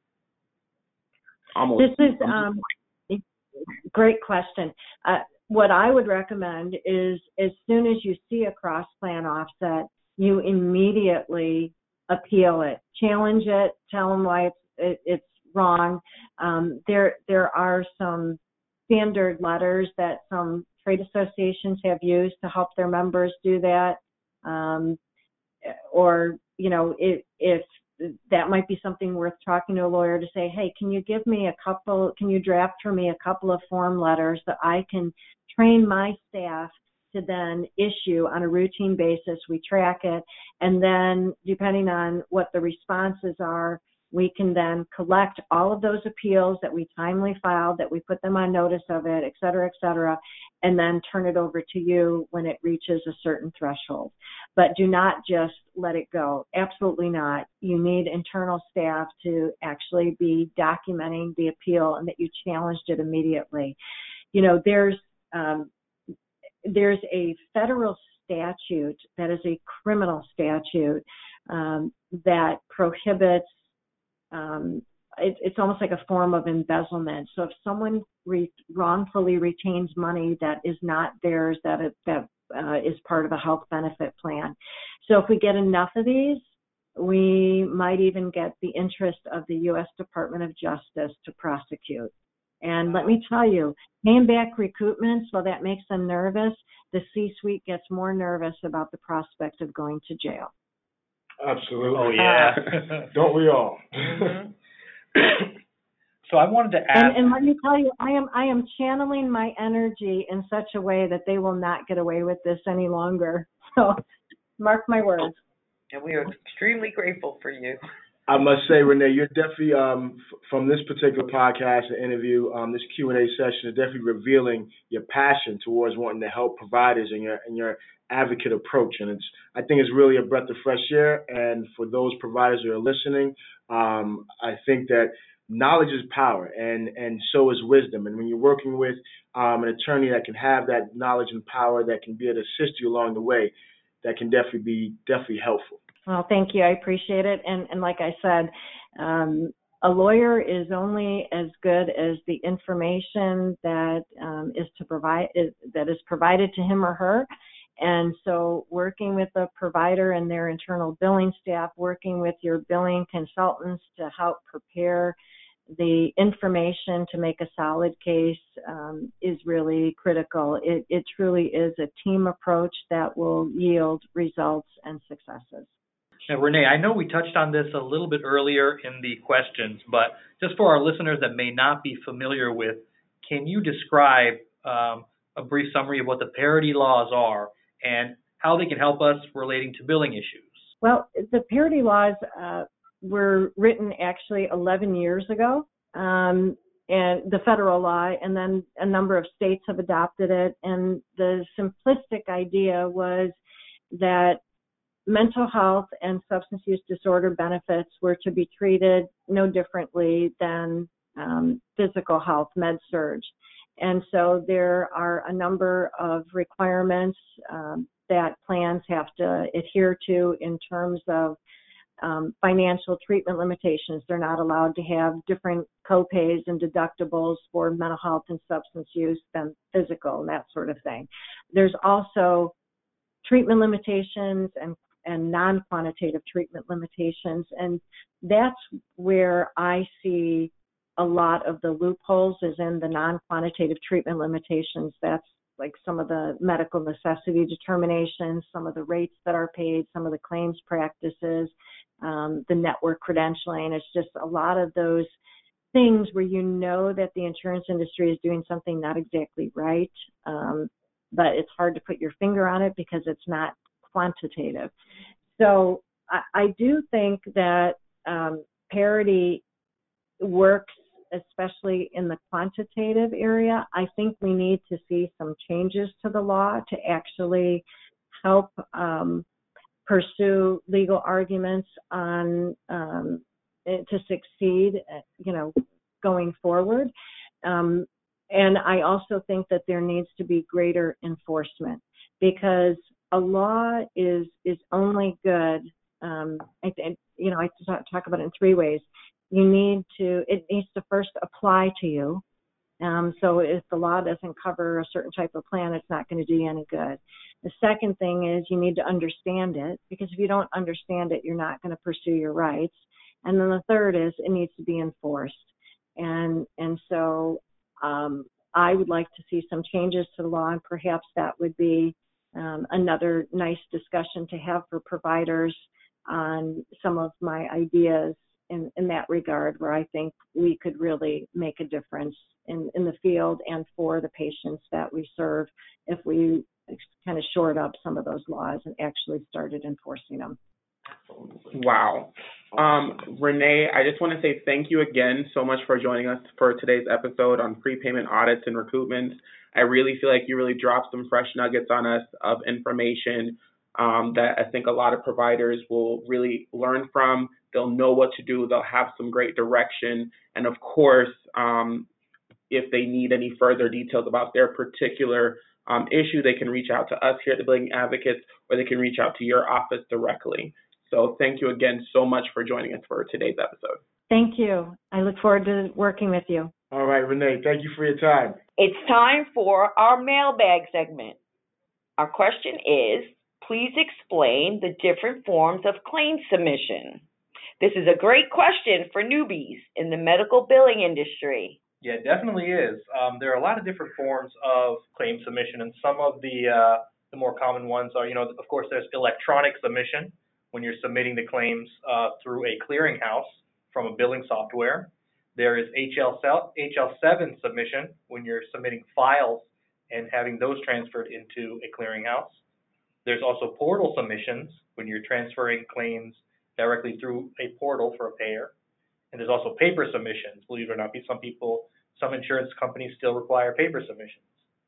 almost. This is um, a great question. Uh, what I would recommend is, as soon as you see a cross-plan offset, you immediately appeal it, challenge it, tell them why it's it, it's wrong. Um, there there are some standard letters that some trade associations have used to help their members do that, um, or you know, if, if that might be something worth talking to a lawyer to say, hey, can you give me a couple, can you draft for me a couple of form letters that I can train my staff to then issue on a routine basis? We track it, and then depending on what the responses are, we can then collect all of those appeals that we timely filed, that we put them on notice of it, et cetera, et cetera, and then turn it over to you when it reaches a certain threshold. But do not just let it go. Absolutely not. You need internal staff to actually be documenting the appeal and that you challenged it immediately. You know, there's um, there's a federal statute that is a criminal statute um, that prohibits, um, it, it's almost like a form of embezzlement. So if someone re- wrongfully retains money that is not theirs, that it, that uh, is part of a health benefit plan. So if we get enough of these, we might even get the interest of the U S Department of Justice to prosecute. And let me tell you, paying back recoupments, while that makes them nervous, the C-suite gets more nervous about the prospect of going to jail. Absolutely. Oh, yeah. Don't we all? Mm-hmm. So I wanted to ask. And, and let me tell you, I am I am channeling my energy in such a way that they will not get away with this any longer. So mark my words. And we are extremely grateful for you. I must say, Renee, you're definitely, um, f- from this particular podcast and interview, um, this Q and A session is definitely revealing your passion towards wanting to help providers and your and your advocate approach. And it's, I think it's really a breath of fresh air. And for those providers who are listening, um, I think that knowledge is power, and, and so is wisdom. And when you're working with um, an attorney that can have that knowledge and power, that can be able to assist you along the way, that can definitely be definitely helpful. Well, thank you. I appreciate it. And, and like I said, um, a lawyer is only as good as the information that um, is to provide is, that is provided to him or her. And so working with the provider and their internal billing staff, working with your billing consultants to help prepare the information to make a solid case um, is really critical. It, it truly is a team approach that will yield results and successes. Now, Renee, I know we touched on this a little bit earlier in the questions, but just for our listeners that may not be familiar with, can you describe um, a brief summary of what the parity laws are and how they can help us relating to billing issues? Well, the parity laws uh, were written actually eleven years ago, um, and the federal law, and then a number of states have adopted it. And the simplistic idea was that mental health and substance use disorder benefits were to be treated no differently than um, physical health, med-surg. And so there are a number of requirements um, that plans have to adhere to in terms of um, financial treatment limitations. They're not allowed to have different co-pays and deductibles for mental health and substance use than physical and that sort of thing. There's also treatment limitations and and non-quantitative treatment limitations. And that's where I see a lot of the loopholes is in the non-quantitative treatment limitations. That's like some of the medical necessity determinations, some of the rates that are paid, some of the claims practices, um, the network credentialing. It's just a lot of those things where you know that the insurance industry is doing something not exactly right, um, but it's hard to put your finger on it because it's not quantitative. So I, I do think that um, parity works, especially in the quantitative area. I think we need to see some changes to the law to actually help um, pursue legal arguments on um, to succeed, you know, going forward. Um, and I also think that there needs to be greater enforcement, because a law is is only good. Um, I, I, you know, I talk, talk about it in three ways. You need to, it needs to first apply to you. Um, so if the law doesn't cover a certain type of plan, it's not going to do you any good. The second thing is you need to understand it, because if you don't understand it, you're not going to pursue your rights. And then the third is it needs to be enforced. And and so um, I would like to see some changes to the law, and perhaps that would be Um, another nice discussion to have for providers on some of my ideas in, in that regard, where I think we could really make a difference in, in the field and for the patients that we serve if we kind of shored up some of those laws and actually started enforcing them. Wow. Um, Renee, I just want to say thank you again so much for joining us for today's episode on prepayment audits and recoupments. I really feel like you really dropped some fresh nuggets on us of information um, that I think a lot of providers will really learn from. They'll know what to do. They'll have some great direction. And of course, um, if they need any further details about their particular um, issue, they can reach out to us here at the Billing Advocates, or they can reach out to your office directly. So thank you again so much for joining us for today's episode. Thank you. I look forward to working with you. All right, Renee, thank you for your time. It's time for our mailbag segment. Our question is, please explain the different forms of claim submission. This is a great question for newbies in the medical billing industry. Yeah, it definitely is. Um, there are a lot of different forms of claim submission, and some of the uh, the more common ones are, you know, of course, there's electronic submission when you're submitting the claims uh, through a clearinghouse from a billing software. There is H L seven submission when you're submitting files and having those transferred into a clearinghouse. There's also portal submissions when you're transferring claims directly through a portal for a payer. And there's also paper submissions. Believe it or not, some people, some insurance companies still require paper submissions.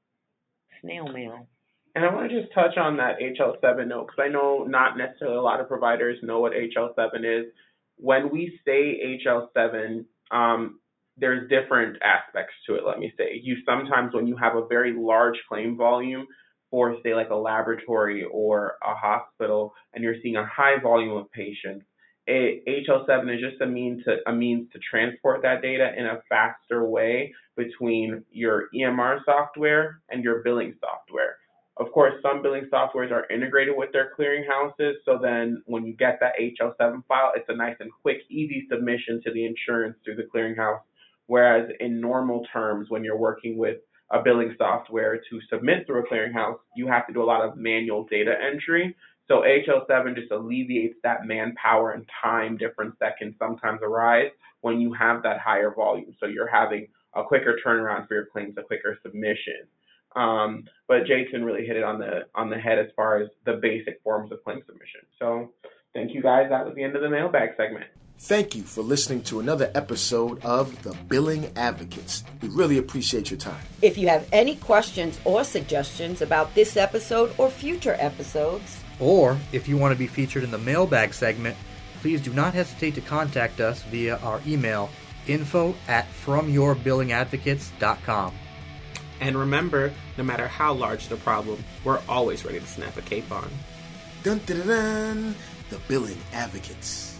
Snail mail. And I want to just touch on that H L seven note, because I know not necessarily a lot of providers know what H L seven is. When we say H L seven, um, there's different aspects to it, let me say. You sometimes, when you have a very large claim volume for, say, like a laboratory or a hospital, and you're seeing a high volume of patients, a, H L seven is just a means to a means to transport that data in a faster way between your E M R software and your billing software. Of course, some billing softwares are integrated with their clearinghouses, so then when you get that H L seven file, it's a nice and quick, easy submission to the insurance through the clearinghouse. Whereas in normal terms, when you're working with a billing software to submit through a clearinghouse, you have to do a lot of manual data entry. So H L seven just alleviates that manpower and time difference that can sometimes arise when you have that higher volume. So you're having a quicker turnaround for your claims, a quicker submission. Um, but Jason really hit it on the on the head as far as the basic forms of claim submission. So thank you guys. That was the end of the mailbag segment. Thank you for listening to another episode of The Billing Advocates. We really appreciate your time. If you have any questions or suggestions about this episode or future episodes, or if you want to be featured in the mailbag segment, please do not hesitate to contact us via our email, info at from your billing advocates dot com. And remember, no matter how large the problem, we're always ready to snap a cape on. Dun dun dun, dun. The Billing Advocates.